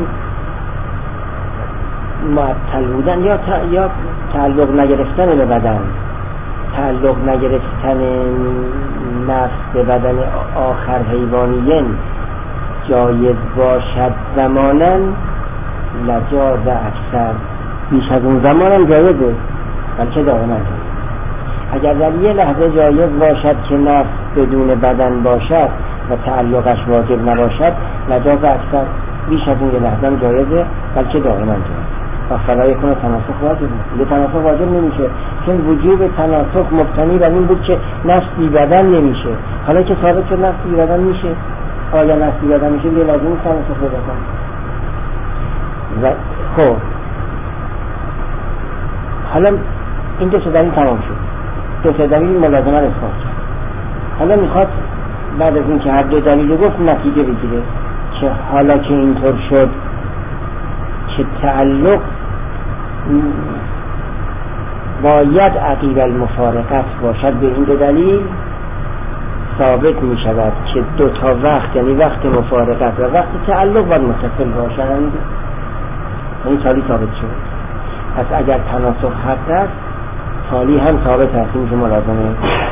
معطل بودن یا یا تعلق نگرفتن به بدن، تعلق نگرفتن نفس به بدن آخر حیوانیین جایز باشد زمانا لجاز اکثر، بیش از اون زمان هم جایزه بلکه دائما. اگر در یه لحظه جایز باشد که نفس بدون بدن باشد و تعلقش واجب نباشد لجاز اکثر، بیش از اون یه لحظه هم جایزه بلکه دائما جایزه. و فلای کنه تناسخ واجب یه تناسخ واجب نمیشه، چون وجوب تناسخ مبتنی بر این بود که نفس بی بدن نمیشه. حالا که ثابت شد نفس بی بدن میشه، آیا نفس بی بدن میشه یه لازم نیست تناسخ بدن. و خب حالا این دو دلیل تمام شد، دو دلیل ملازمه رو اثبات کرد. حالا میخواد بعد از این که هر دو دلیل رو گفت نتیجه بگیره که حالا که اینطور شد که تعلق باید عقیب المفارقت باشد، به این دو دلیل ثابت می شود که دو تا وقت، یعنی وقت مفارقت و وقت تعلق باید متصل باشند. این تالی ثابت شد. پس اگر تناسخ حق است تالی هم ثابت است، این که ملازمه.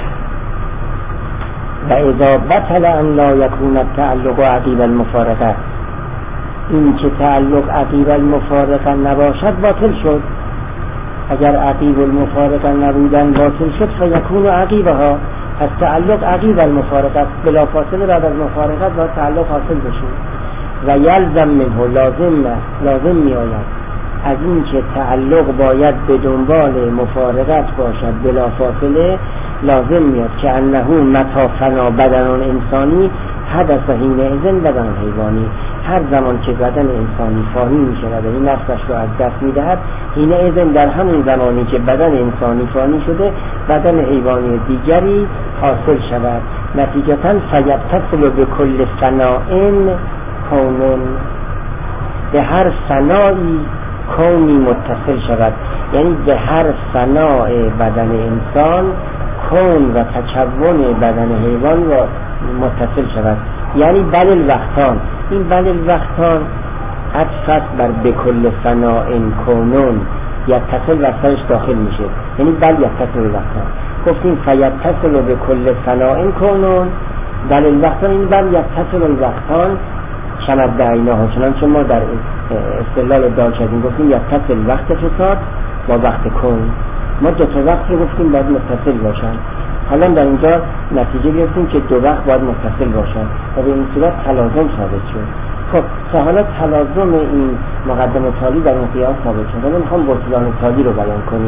و اذا بطل ان لا یکون التعلق عقیب المفارقت، این که تعلق عقیب المفارقه نباشد باطل شد. اگر عقیب المفارقه نبودن باطل شد فیکون عقیبها، پس تعلق عقیب المفارقه بلا فاصله بعد از مفارقت با تعلق حاصل بشه. و یلزم منه، لازم لازم می آید از این که تعلق باید به دنبال مفارقت باشد بلا فاصله، لازم میاد که انه متی فنا بدن انسانی حدث حینئذ بدن حیوانی، هر زمان که بدن انسانی فانی می شود و این نفسش رو از دست می دهد، حینئذ در همون زمانی که بدن انسانی فانی شده بدن حیوانی دیگری حاصل شود. نتیجتاً فیتصل به کل فنائن کونن، به هر فنایی کونی متصل شود، یعنی به هر فناء بدن انسان کون و تکون بدن حیوان را متصل شود. یعنی بل الوقتان، این بل الوقتان عطف بر بکل فناء کونون یتصل و سرش داخل میشه، یعنی بل یتصل الوقتان. گفتیم فیتصل بکل فناء کونون بل الوقتان، این بل یتصل الوقتان شمد عیناها، چنانچه ما در استدلال ادعا کردیم گفتیم یتصل وقت فساد با وقت کون. ما دو تا وقت رو گفتیم باید متصل باشن. حالا در اینجا نتیجه گرفتیم که دو وقت باید متصل باشن و به این صورت تلازم ثابت شد. خب تا حالا تلازم این مقدم تالی در این قیاس ثابت شد. حالا میخوام بطلان تالی رو بیان کنیم.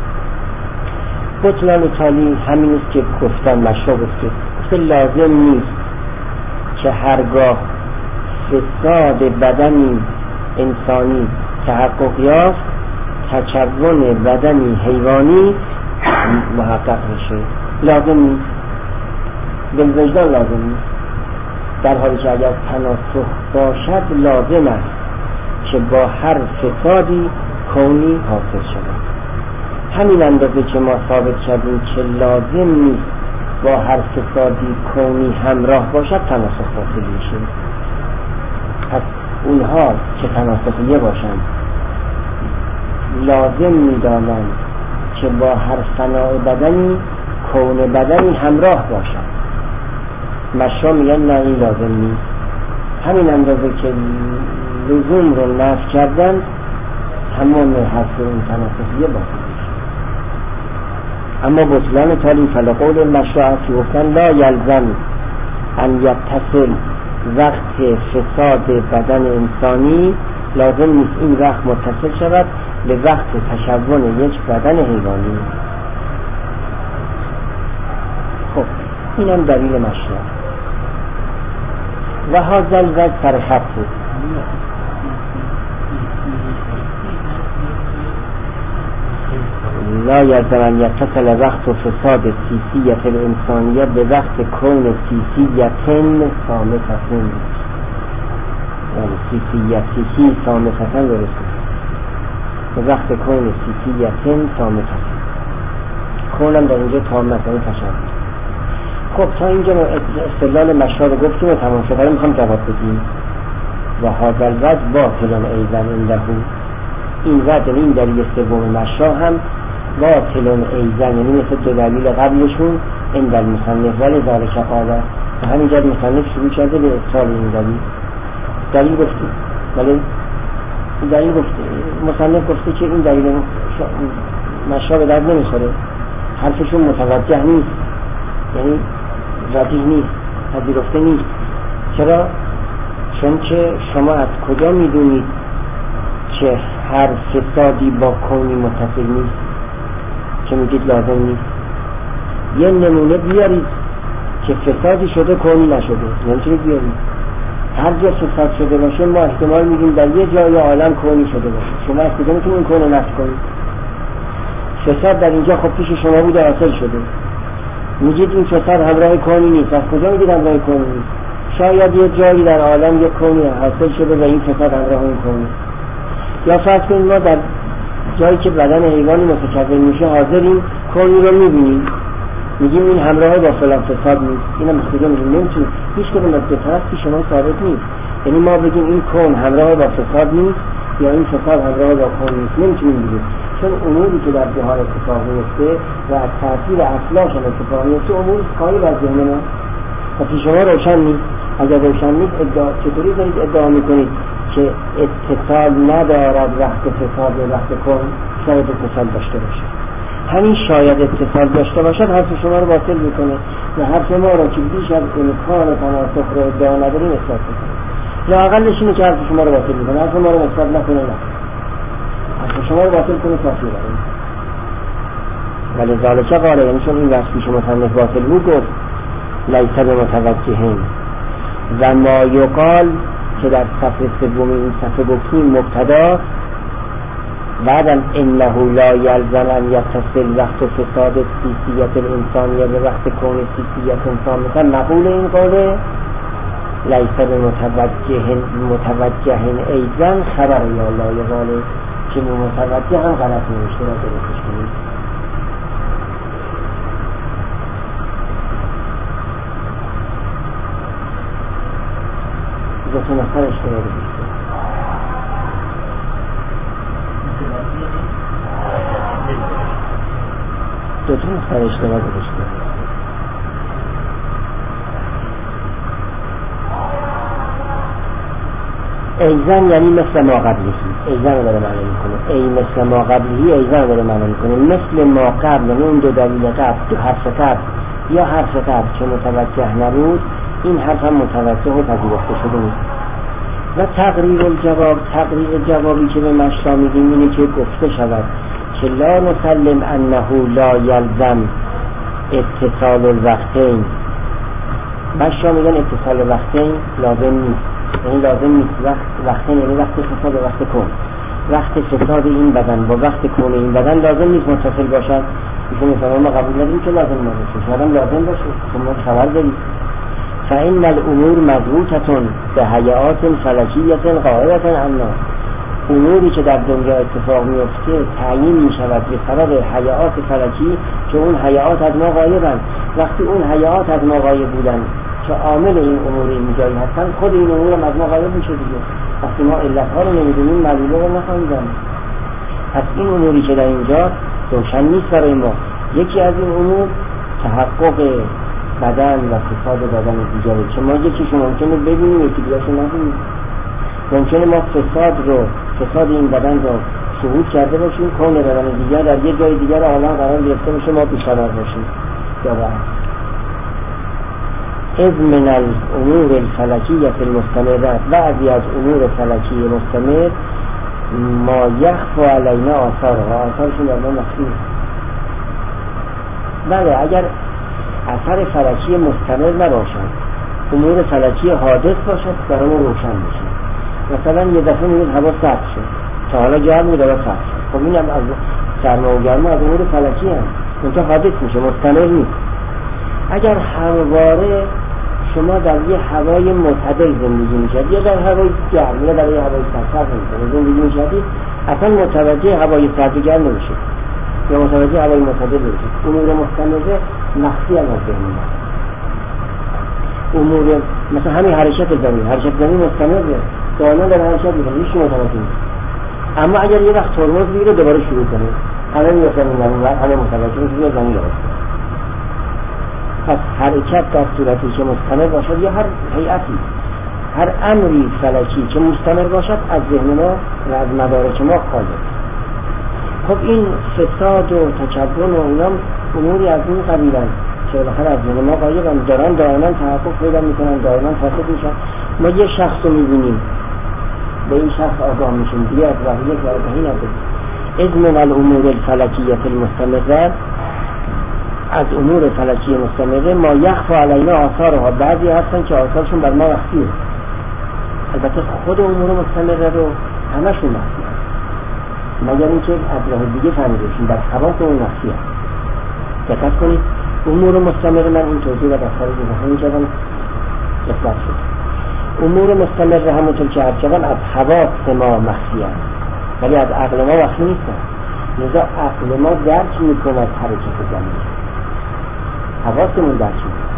بطلان تالی همین است که گفتن مشروع گفته گفته لازم نیست که هرگاه فساد بدنی انسانی تحقق یافت تکون بدنی حیوانی محقق میشه. لازم نیست، بالوجدان لازم نیست، در حالی که اگر تناسخ باشد لازم است که با هر فسادی کونی حاصل شود. همین اندازه که ما ثابت کردیم که لازم نیست با هر فسادی کونی همراه باشد تناسخ حاصل میشه. پس اونها که تناسخیه باشند لازم میدانند که با هر فناء بدنی کون بدنی همراه باشد. مشا میگن نه این لازم نیست. همین اندازه که لزوم رو نفی کردن همون حرف اون تناسخیه باشه. اما بطلان تالی فلقول مشروع که گفتن لا یلزم ان یتصل وقت فساد بدن انسانی، لازم نیست این وقت متصل شود به وقت تشون یک بدن حیوانی. خب اینم دلیل مشروع. و هازل وجه سر خط بود. لا یلزم ان یتصل وقت و فساد سیسیت الانسانیه به وقت کون سیسیتن صامتتن، یعنی سیسیت سیسی صامتتن درسته، به وقت کون سیسیتن صامتتن. کونم در اینجا تامت این تشابه. خب تا اینجا استدلال مشروع رو گفتیم و تمام شد. حالا میخوام جواب بدیم. و هذا الوجه باطل ایضا عنده، این وجه این دلیل سوم مشروع هم باطل ایضا، یعنی مثل دو دلیل قبلشون عند المصنف ولی ذلک قاله. و همینجا مصنف شروع کرده به ابطال این دلیل. دلیل گفتی ولی دلیل گفتی مصنف گفته که این دلیل مشروع به درد نمیخوره، حرفشون متوجه نیست، یعنی ردیح نیست، پذیرفته نیست. چرا؟ چون که شما از کجا میدونید که هر فسادی با کونی متصل نیست که میگید لازم نیست؟ یه نمونه بیارید که فسادی شده کونی نشده، نمیتونید بیارید. هر جا فساد شده باشه ما احتمال میدیم در یه جای عالم کونی شده باشه. شما از کجا میتونید کونی نفی کنید؟ فساد در اینجا خب پیش شما بوده حاصل شده، میگید این فساد همراه کونی نیست. از کجا میگید همراه کونی نیست؟ شاید یه جایی در عالم یه کونی حاصل شده و این فساد همراه اون کونی. یا فرض کنید ما در جایی که بدن حیوانی متکون میشه حاضریم کونی رو میبینیم، میگیم این همراه با فلان فساد نیست. اینم از کجا میگیم؟ نمیتونیم. هیچ کدوم از دو طرف که شما ثابت نیست. یعنی ما بگیم این کون همراه با فساد نیست یا این فساد همراه با کون نیست، نمیتونیم بگیم. چون اموری که در جهان اتفاق میفته و از تاثیر اصلاش هم اتفاق میفته امور کاری بر ذهن ما و پیش شما روشن نیست. اگر روشن نیست ادعا چطوری دارید ادعا میکنید که اتصال ندارد وقت فساد و وقت کون؟ شاید اتصال داشته باشه. همین شاید اتصال داشته باشد حرف شما رو باطل میکنه و حرف ما رو که بیش از امکان تناسخ رو ادعا نداریم اثبات میکنه. لااقلش اینه که حرف شما رو باطل میکنه، حرف ما رو اثبات نکنه نه. حرف شما رو باطل کنه کافیه برای ولی ذالک قاله، یعنی چون این وصفی شما مصنف باطل بود گفت لیس بمتوجهین. و ما یقال که در صفحه سوم این صفحه گفتیم مبتدا بعدم انه لا یلزم ان یتصل وقت فساد سیسیت الانسانیه به وقت کون سیسیت انسان، مقول این قوله لیس بمتوجهین متوجهین ایضا خبر یا لا یقاله که متوجه هم غلط نوشته را درستش کنید. دوتون اصلا اشتباه بگیشته دوتون اصلا اشتباه بگیشته ایزن یعنی مثل ما قبلی، ایزن رو داره معنی میکنه، ای مثل ما قبلی، ایزن رو داره معنی میکنه، مثل ما قبل، یعنی اون دو دلیل قبل، دو حرف قبل یا حرف قبل که متوجه نبود، این حرف هم متوجه و پذیرفته شده نیست. و تقریر الجواب، تقریر جوابی که به مشتا میدیم اینه که گفته شود که لا نسلم انه لا یلزم اتصال الوقتین. مشتا میگن اتصال الوقتین لازم نیست، یعنی لازم نیست وقت وقتین یعنی وقت فساد و وقت کون، وقت فساد این بدن با وقت کون این بدن لازم نیست متصل باشد. ایشون مثلا ما قبول نداریم که لازم نباشه، شاید لازم باشه، شما خبر دارید. فإن الامور مضبوطة بهیئات فلکیة غایة عنا. اموری که در دنیا اتفاق میفته تعیین می شود به سبب هیئات فلکی که اون هیئات از ما غایبن. وقتی اون هیئات از ما غایب بودن که عامل این امور این جایی هستن، خود این امور هم از ما غایب میشه دیگه. وقتی ما علتها رو نمیدونیم معلومه رو نفهمیدن. پس این اموری که در اینجا روشن نیست برای ما. یکی از این امور تحقق بدن و فساد بدن دیگره که ما یکیشون ممکنه ببینیم یکی دیگرشون نبینیم. ممکنه ما فساد رو فساد این بدن رو شهود کرده باشیم، کون بدن دیگر در یه جای دیگر عالم قرار گرفته باشه ما بی‌خبر باشیم. یا اذ من الامور الفلکیة المستمرة، بعضی از امور فلکی مستمر ما یخفی علینا آثارها، آثارشون در ما مخفی. بله اگر اثر فلکی مستمر نباشد، امور فلکی حادث باشد برای ما روشن بشه. مثلا یه دفعه میگید هوا سرد شد، تا حالا گرم بود هوا سرد شد، خب اینم از سرما و گرما از امور فلکی هم اونجا حادث میشه، مستمر نیست. اگر همواره شما در یه هوای معتدل زندگی میشد یا در هوای گرم یا در یه هوای سرد زندگی میشدید، اصلا متوجه هوای سرد و گرم نمیشه یا متوجه هوای معتدل نمیشه. امور مستمره مخفی از ذهن ما. امور مثلا همین حرکت زمین، حرکت زمین مستمره، دائما در حرکت میکنه، هیچ متوجه نیست. اما اگر یه وقت ترمز بگیره دوباره شروع کنه، همه میفتن این زمین و همه متوجه میشه که زمین درست. پس حرکت در صورتی که مستمر باشد یا هر هیئتی، هر امری فلکی که مستمر باشد از ذهن ما و از مدارک ما خارج. خب این فساد و تکبر و اونام اموری از این قبیلن که بالاخره از ذهن ما غایبن، دارن دائما تحقق پیدا میکنن، دائما فاسد میشن. ما یه شخص رو میبینیم، به این شخص آگاه میشیم، بیاد و یک واقعی نداریم. اذ من الامور الفلکیة المستمرة، از امور فلکی مستمره ما یخفی علینا آثارها، بعضی هستن که آثارشون بر ما مخفیه. البته خود امور مستمره رو همشون مخفیه، مگر اینکه از راه دیگه فهمیدشون در حواسمون مخفیه. دقت کنید، امور مستمره من این توضیح و دفتر رو همین کردم اصلاح شد. امور مستمره همونطور که عرض کردم از حواس ما مخفیه ولی از عقل ما مخفی نیستن. لذا عقل ما درک میکند حرکت زمین، حواسمون درک میکند.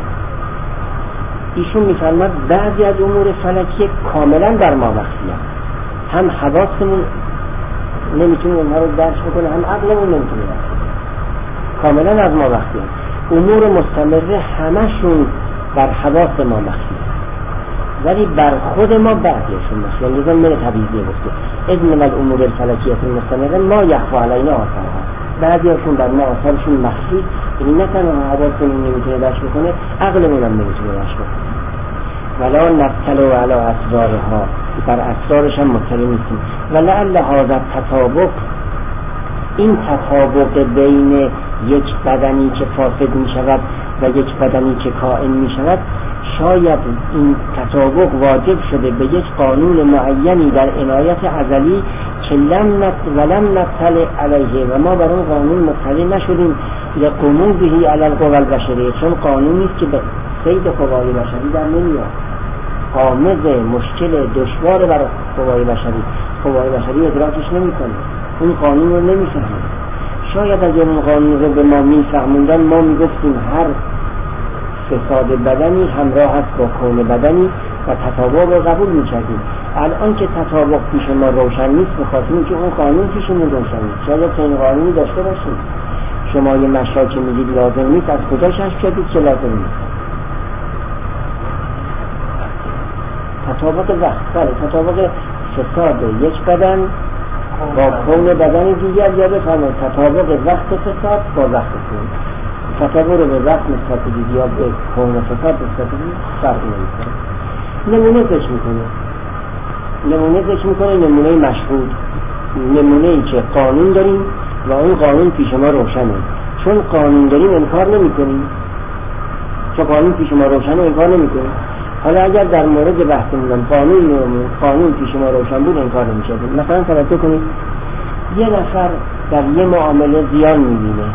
ایشون میفرماد بعضی از امور فلکی کاملا در ما مخفیه، هم حواسمون نمیتونه اونها رو درک بکنه، هم عقلمون نمیتونه درک بکنه، کاملا از ما مخفیه. امور مستمره همشون بر حواس ما مخفیه ولی بر خود ما بعضیشون مخفیه. لذا من طبیعیه گفته اذ من الامور الفلکیة المستمره ما یخفی علینا آثارها، بعضیشون بر ما آثارشون مخفی، این نه تنها حواسمون نمیتونه درک بکنه، عقلمون هم نمیتونه درک بکنه. ولا نطلع علی اسرارها، بر اسرارش هم مطلع نیستیم. ولعل هذا التطابق، این تطابق بین یک بدنی که فاسد می شود و یک بدنی که کائن می شود، شاید این تطابق واجب شده به یک قانون معینی در عنایت ازلی که لم نت ولم نطلع علیه و ما بر اون قانون مطلع نشدیم لقموزه علی القوى البشریه، چون قانونی است که به صید قوای بشری در نمیاد، قامز مشکل دشوار برای قوای بشری، قوای بشری ادراکش نمیکنه، اون قانون رو نمیفهمه. شاید اگر اون قانون رو به ما میفهموندن ما میگفتیم هر فساد بدنی همراه هست با کون بدنی و تطابق رو قبول میکردیم. الان که تطابق پیش ما روشن نیست، بخاطر که اون قانون پیشمون روشن نیست. شاید این قانونی داشته باشیم. شما یه مشا که میگید لازم نیست، از کجا کشف کردید که لازم نیست؟ تطابق وقت، بله تطابق فساد یک بدن با کون بدن دیگر، یا بفرمایید تطابق وقت فساد با وقت کون. تطابق رو به وقت نسبت بدید یا به کون فساد نسبت بدید فرق نمی‌کنه. نمونه ذکر میکنه نمونه ذکر میکنه نمونه مشهود، نمونه ای که قانون داریم و اون قانون پیش ما روشنه. چون قانون داریم انکار نمی کنیم، چون قانون پیش ما روشنه انکار نمی کنیم. حالا اگر در مورد بحثمون قانون قانون پیش ما روشن بود انکار نمی شد. مثلا توجه کنید یه نفر در یه معامله زیان می بینه،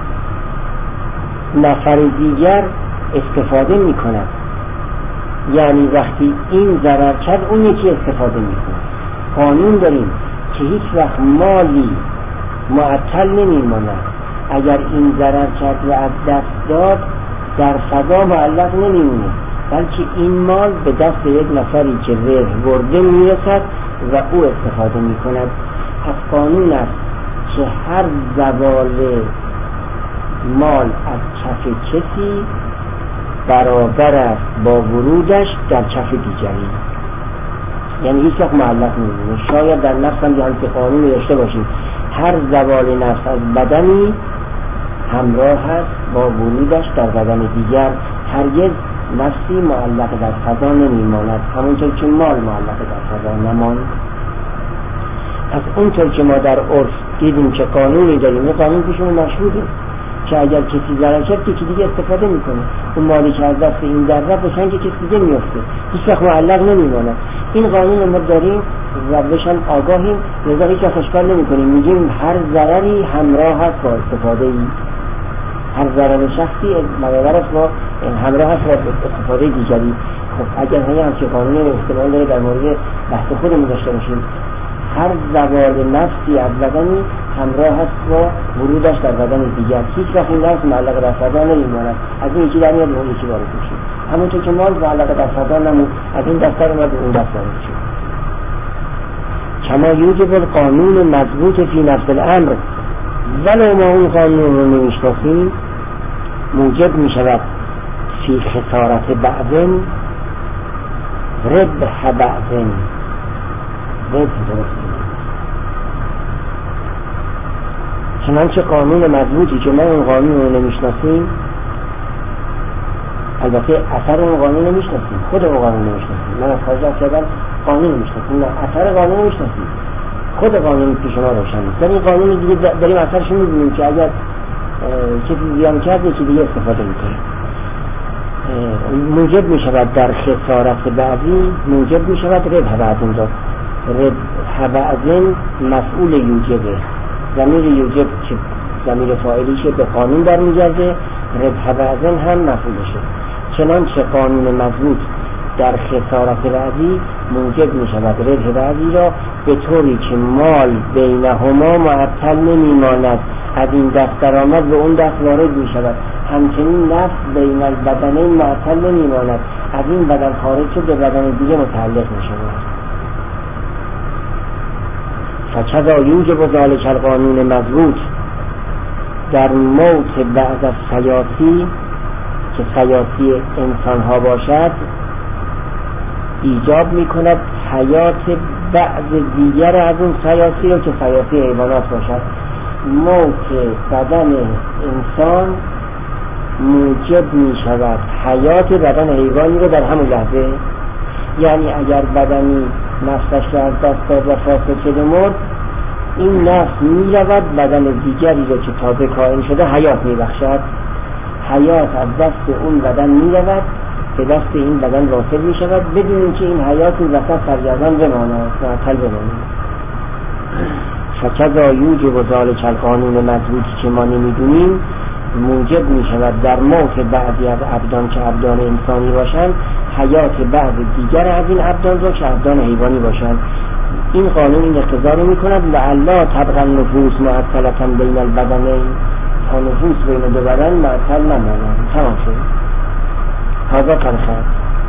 نفر دیگر استفاده می کند، یعنی وقتی این ضرر کرد اون یکی استفاده می کند. قانون داریم که هیچ وقت مالی معطل نمی ماند، اگر این ضرر کرد و از دست داد در فضا معلق نمی مونه، بلکه این مال به دست یک نفری که ربح برده می رسد و او استفاده می کند. از قانون است که هر زوال مال از کف کسی برابر است با ورودش در کف دیگری، یعنی هیچ وقت معلق نمیمونه. شاید در نفس هم که قانون داشته باشیم هر زوال نفس از بدنی همراه هست با ورودش در بدن دیگر، هرگز نفسی معلق در فضا نمیماند، همونطور که مال معلق در فضا نماند. پس اونطور که ما در عرف دیدیم که قانونی داریم، این قانون پیشمون مشهوده که اگر کسی ضرر کرد یکی دیگه استفاده میکنه، اون مالی که از دست این در رفت به سنگ کسی دیگه میفته، هیچ وقت معلق نمیماند. این قانون ما داریم و بهشان آگاهیم، لذا هیچ وقت اشکال نمیکنیم، میگیم هر ضرری همراه هست با استفاده ای، هر ضرر شخصی برابر است با همراه هست با استفاده دیگری. خب اگر هم که قانون احتمال داره در مورد بحث خودمون داشته باشیم، هر زوال نفسی از بدنی همراه هست با ورودش در بدن دیگر، هیچ وقت این نفس معلق در فضا نمیماند، از این یکی در میاد به اون یکی وارد میشه، همونطور که مال معلق در فضا نمود، از این دفتر اومد به اون دفتر میشه. کما یوجب القانون مضبوط فی نفس الامر، ولو ما اون قانون رو نمیشناسیم موجب میشود فی خسارت بعضن ربح بعضن. چنانچه قانون مضبوطی که ما اون قانون رو نمیشناسیم، البته اثر اون قانون رو میشناسیم، خود اون قانون رو نمیشناسیم، من از خارج از کردن قانون رو میشناسیم، نه اثر قانون رو میشناسیم، خود قانون پیش ما روشن نیست. در این قانون دیگه داریم اثرش رو میبینیم که اگر کسی زیان کرد یکی دیگه استفاده میکنه. موجب میشود در خسارت بعضی، موجب میشود ربح بعضین را. ربح بعضین مسئول یوجبه، ضمیر یوجب که ضمیر فاعلیشه به قانون در میگرده، ربح بعضین هم مسئولشه. چنانچه قانون مضبوط در خسارت بعضی موجب میشود ربح بعضی را به طوری که مال بینهما معطل نمیماند، از این دست درآمد به اون دست وارد میشود، همچنین نفس بین البدنین معطل نمیماند، از این بدن خارج شد به بدن دیگه متعلق میشود. فکذا یوجب ذلک القانون مضبوط در موت بعض از سیاسی که سیاسی انسان ها باشد ایجاب میکند حیات بعض دیگر از اون سیاسی رو که سیاسی حیوانات باشد. موت بدن انسان موجب میشود حیات بدن حیوانی رو در همون لحظه، یعنی اگر بدنی نفسش رو از دست داد و فاسد شده مرد، این نفس میرود بدن دیگری رو که تازه کائن شده حیات میبخشد، حیات از دست اون بدن میرود به دست این بدن واصل میشود بدون اینکه این حیات این وسط سرگردان بماند، معطل بماند. فکذا یوجب ذلک القانون مضبوطی که ما نمیدونیم موجب میشود در موت بعضی از ابدان که ابدان انسانی باشند حیات بعض دیگر از این ابدان را که ابدان حیوانی باشند. این قانون این اقتضا رو میکند لعلا تبقى النفوس معطلة بین البدنین، تا نفوس بین دو بدن معطل نمانند. تمام شد. هذا فرخت.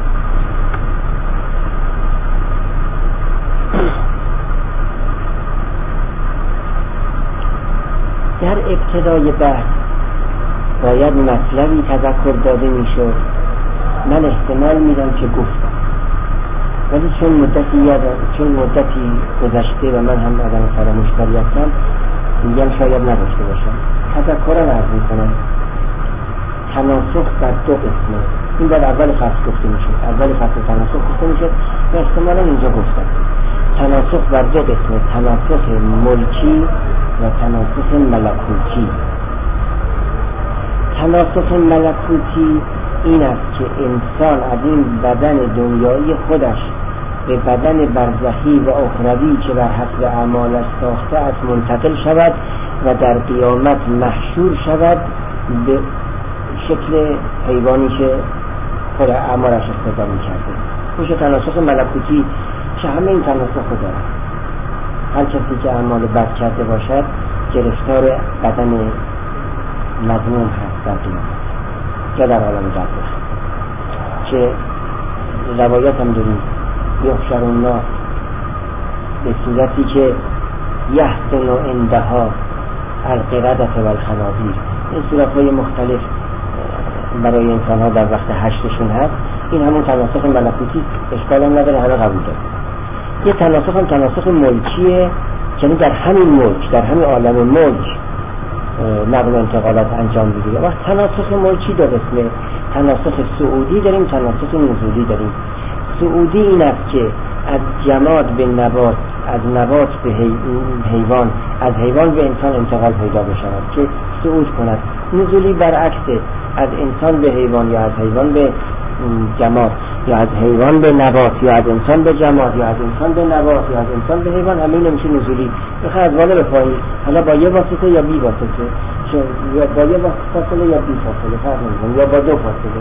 در ابتدای بحث باید مطلبی تذکر داده میشد، من احتمال میدم که گفتم ولی چون مدتی یادم چون مدتی گذشته و من هم آدم فراموشکاری هستم میگم شاید نداشته باشم. تذکرم عرض میکنم تناسخ بر دو قسمه. این در اول فصل گفته میشه، اول فصل تناسخ گفته میشه و احتمالا اینجا گفتم. تناسخ بر دو قسمه، تناسخ ملکی و تناسخ ملکوتی. تناسخ ملکوتی این است که انسان از این بدن دنیایی خودش به بدن برزخی و اخروی که بر حسب اعمالش ساخته است منتقل شود و در قیامت محشور شود به شکل حیوانی که خود اعمالش اقتضا می‌کرده. میشه تناسخ ملکوتی که همه این تناسخ رو دارد. هر کسی که اعمال بد کرده باشد گرفتار بدن مذموم هست در قیامت یا در عالم برزخ. که روایت هم داریم یحشر الناس به صورتی که یحسن عندها القردة والخنازیر. این صورت‌های مختلف برای انسان ها در وقت حشرشون هست. این همون تناسخ ملکوتی، اشکال هم نداره، همه قبول داره. یه تناسخ هم تناسخ ملکیه، یعنی در همین ملک، در همین عالم ملک نقل و انتقالات انجام بگیره. وقت تناسخ ملکی دو قسمه، تناسخ صعودی داریم، تناسخ نزولی داریم. صعودی این است که از جماد به نبات، از نبات به حیوان، از حیوان به انسان انتقال پیدا بشود که صعود کند. نزولی برعکس، از انسان به حیوان یا از حیوان به جماد یا از حیوان به نبات یا از انسان به جماد یا از انسان به نبات یا از انسان به حیوان، همه این میشه نزولی. بخواه از بالا به پایین، حالا با یه واسطه یا بی واسطه، یا با یه فاصله یا بی فاصله، فرق نمیکنه، یا با دو فاصله.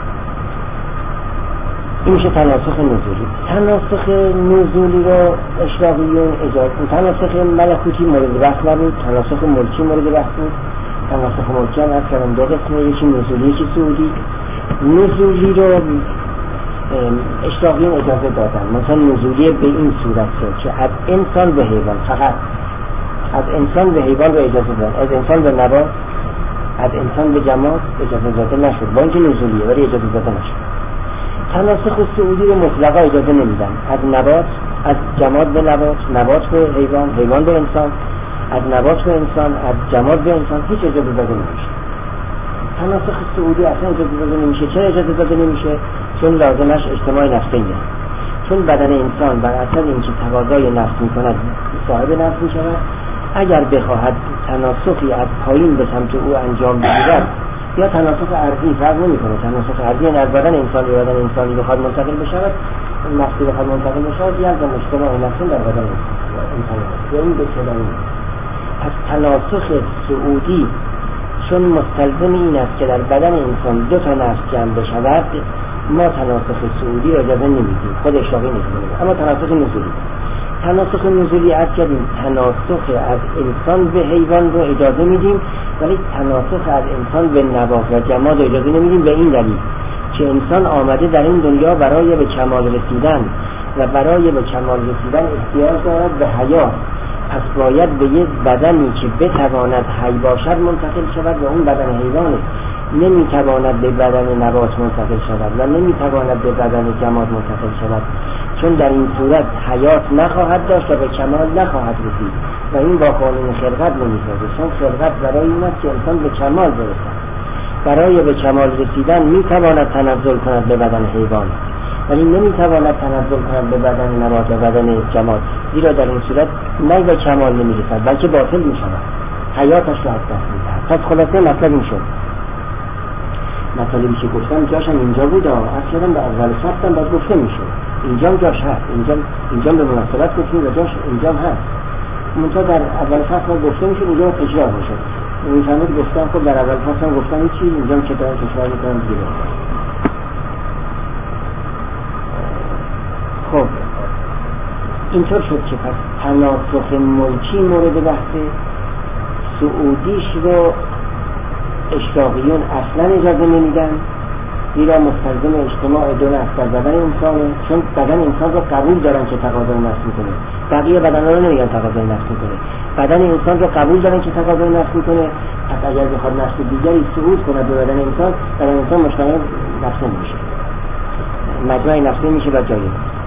این میشه تناسخ نزولی. تناسخ نزولی رو اشراقیون اجازه، تناسخ ملکوتی مورد بحث نبود، تناسخ ملکی مورد بحث بود. تناسخ ملکی هم از کردم دو قسمه، یکی نزولی یکی صعودی. نزولی رو اشراقیون اجازه دادن، مثلا نزولی به این صورت که از انسان به حیوان، فقط از انسان به حیوان رو اجازه دادن، از انسان به نبات، از انسان به جماد اجازه داده نشد، با اینکه نزولیه ولی اجازه داده نشد. تناسخ صعودی رو مطلقا اجازه نمیدن، از نبات، از جماد به نبات، نبات به حیوان، حیوان به انسان، از نبات به انسان، از جماد به انسان، هیچ اجازه داده نمیشه. تناسخ صعودی اصلا اجازه داده نمیشه. چرا اجازه داده نمیشه؟ چون لازمش اجتماع نفسیه. چون بدن انسان بر اثر اینکه تقاضای نفس میکند صاحب نفس میشود. اگر بخواهد تناسخی از پایین به سمت او انجام بگیرد یا تناسخ ارضی، فرق نمیکنه، تناسخ ارضی از بدن انسان به بدن انسانی بخواد منتقل بشود، نفسی بخواد منتقل بشود، یلزم اجتماع نفسی در بدن انسان. یا این به کلام. پس تناسخ صعودی چون مستلزم این است که در بدن انسان دو تا نفس جمع بشود، ما تناسخ صعودی رو اجازه نمیدیم، خود اشراقی نمیدیم. اما تناسخ نزولی، تناسخ نزولی از کردیم تناسخ از انسان به حیوان رو اجازه میدیم، ولی تناسخ از انسان به نبات و جماد رو اجازه نمیدیم. به این دلیل که انسان آمده در این دنیا برای به کمال رسیدن و برای به کمال رسیدن احتیاج دارد به حیات. پس باید به یک بدنی که بتواند حی باشد منتقل شود و اون بدن حیوانه. نمیتواند به بدن نبات منتقل شود و نمیتواند به بدن جماد منتقل شود، چون در این صورت حیات نخواهد داشت و به کمال نخواهد رسید و این با قانون خلقت نمیسازه. چون خلقت برای این است که انسان به کمال برسد. برای به کمال رسیدن میتواند تنزل کند به بدن حیوان، ولی نمیتواند تنزل کند به بدن نبات و بدن جماد، زیرا در این صورت نه به کمال نمیرسد بلکه باطل میشود، حیاتش را از دست میدهد. پس خلاصه مطلب این شد. مطلبی که گفتم جاشم اینجا بود، اصلا به اول فصل باید گفته میشد. اینجا جاش هست، اینجا اینجا به مناسبت گفتیم و جاش اینجا هست. منتها در اول فصل گفته میشد، اینجا تکرار میشد. میفهمید گفتم خب در اول فصل گفتم چی، اینجا که دارم تکرار میکنم دیگه. خب اینطور شد که پس تناسخ ملکی مورد بحث، صعودیش رو اشراقیون اصلا اجازه نمیدن، زیرا مستلزم اجتماع دو نفس در بدن انسانه. چون بدن انسان رو قبول دارن که تقاضای نفس میکنه، بقیه بدن رو نمیگن تقاضای نفس میکنه. بدن انسان رو قبول دارن که تقاضای نفس میکنه. پس اگر بخواد نفس دیگری صعود کنه به بدن انسان، بدن انسان مشتمل نفس نمیشه، مجموعه نفسی میشه و جایی.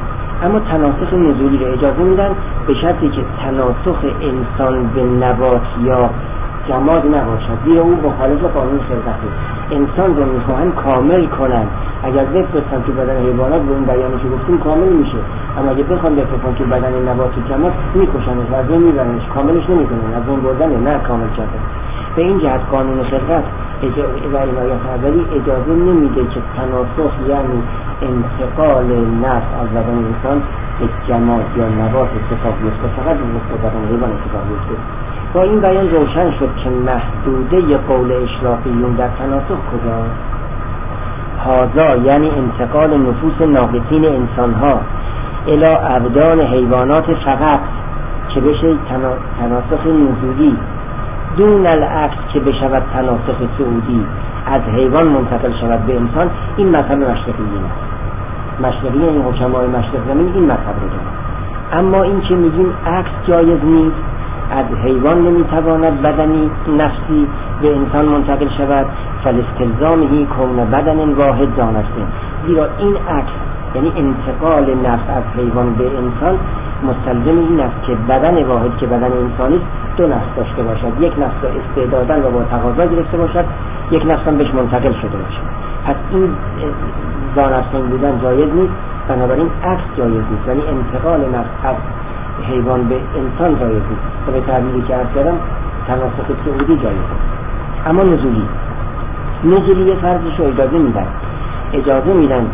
اما تناسخ نزولی رو اجازه میدن به شرطی که تناسخ انسان به نبات یا جماد نباشد، زیرا اون مخالف قانون خلقته. انسان رو میخواهن کامل کنن، اگر بفرستن تو بدن حیوانات به اون بیانی که گفتیم کامل میشه، اما اگه بخوان بفرستن تو بدن نبات و جماد میکشنش، از اون میبرنش، کاملش نمیکنن، از اون بردن نه کامل کرده. به این جهت قانون خلقت و عنایت اولی اجازه نمیده که تناسخ یعنی انتقال نفس از بدن انسان به جماد یا نبات اتفاق بیفته، فقط به بدن حیوان اتفاق بیفته. با این بیان روشن شد که محدوده قول اشراقیون در تناسخ کجاست؟ هذا یعنی انتقال نفوس ناقصین انسانها الی ابدان حیوانات فقط که بشه تناسخ نزولی، دون العکس که بشود تناسخ سعودی از حیوان منتقل شود به انسان. این مذهب مشرقیین است. مشرقیین یعنی حکمای مشرق زمین این مذهب رو دارن. اما این که میگیم عکس جایز نیست، از حیوان نمیتواند بدنی نفسی به انسان منتقل شود، فالاستلزامه کون بدن واحد دانسته، زیرا این عکس یعنی انتقال نفس از حیوان به انسان مستلزم این است که بدن واحد که بدن انسانی دو نفس داشته باشد، یک نفس استعداداً و با تقاضا گرفته باشد، یک نفس هم بهش منتقل شده باشد. پس این دانستن بودن جایز نیست، بنابراین عکس جایز نیست، یعنی انتقال نفس از حیوان به انسان جایز نیست. و به تعبیری که عرض کردم تناسخ سعودی جایز است. اما نزولی نزولی یه فرضش رو اجازه میدن اجازه میدن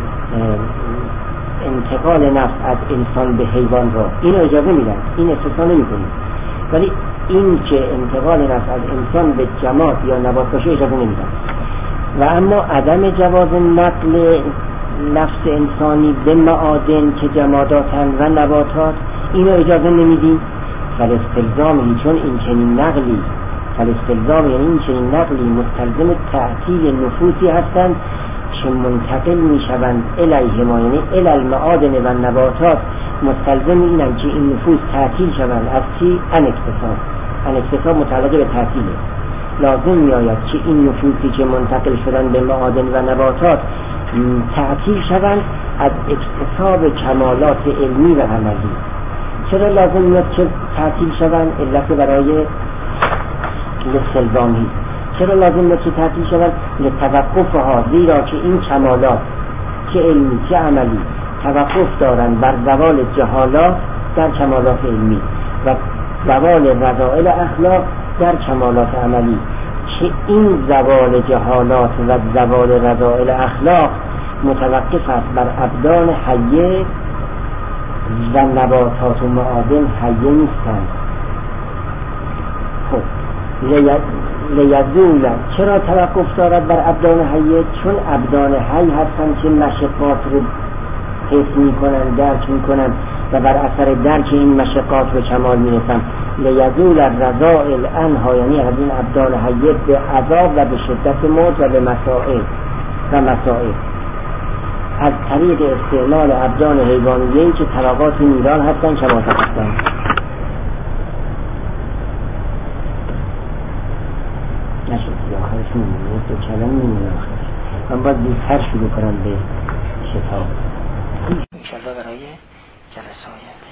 انتقال نفس از انسان به حیوان را، این اجازه میدن، این استثنا نمی‌کنه، ولی این که انتقال نفس از انسان به جماد یا نبات باشه اجازه نمیدن. و اما عدم جواز نقل نفس انسانی به معادن که جماداتن و نباتات، اینو اجازه نمیدیم. فالاستلزام چون این چنین نقلی فالاستلزام یعنی این چنین نقلی مستلزم تعطیل نفوسی هستند که منتقل میشوند الیهما، یعنی الی المعادن و نباتات، مستلزم اینند که این نفوس تعطیل شوند از چی؟ انکتساب. انکتساب متعلق به تعطیله. لازم میآید که این نفوسی که منتقل شدن به معادن و نباتات تعطیل شوند از اکتساب کمالات علمی و عملی. چرا لازم میاد که تعطیل شوند؟ علت برای لسلزامی. چرا لازم میاد که تعطیل شوند؟ لتوقفها، زیرا که این کمالات چه علمی چه عملی توقف دارند بر زوال جهالات در کمالات علمی و زوال رذائل اخلاق در کمالات عملی، که این زوال جهالات و زوال رذائل اخلاق متوقف است بر ابدان حیه و نباتات و معادن حیه نیستند. خب لیزول چرا توقف دارد بر ابدان حیه؟ چون ابدان حی هستند که مشقات رو حس می کنند، درک می کنند و بر اثر درک این مشقات به کمال می رسند. لیزول الرذائل انها، یعنی از این ابدان حیه به عذاب و به شدت موت و به مسائل و مسائل از طریق استعمال ابدان حیوانیه‌ای که طبقات نیران هستند کما تقدم. نشد آخرش میمونه تو کلم میمونه آخرش. من باید بیشتر شروع کنم به کتاب انشالله برای جلسه آینده.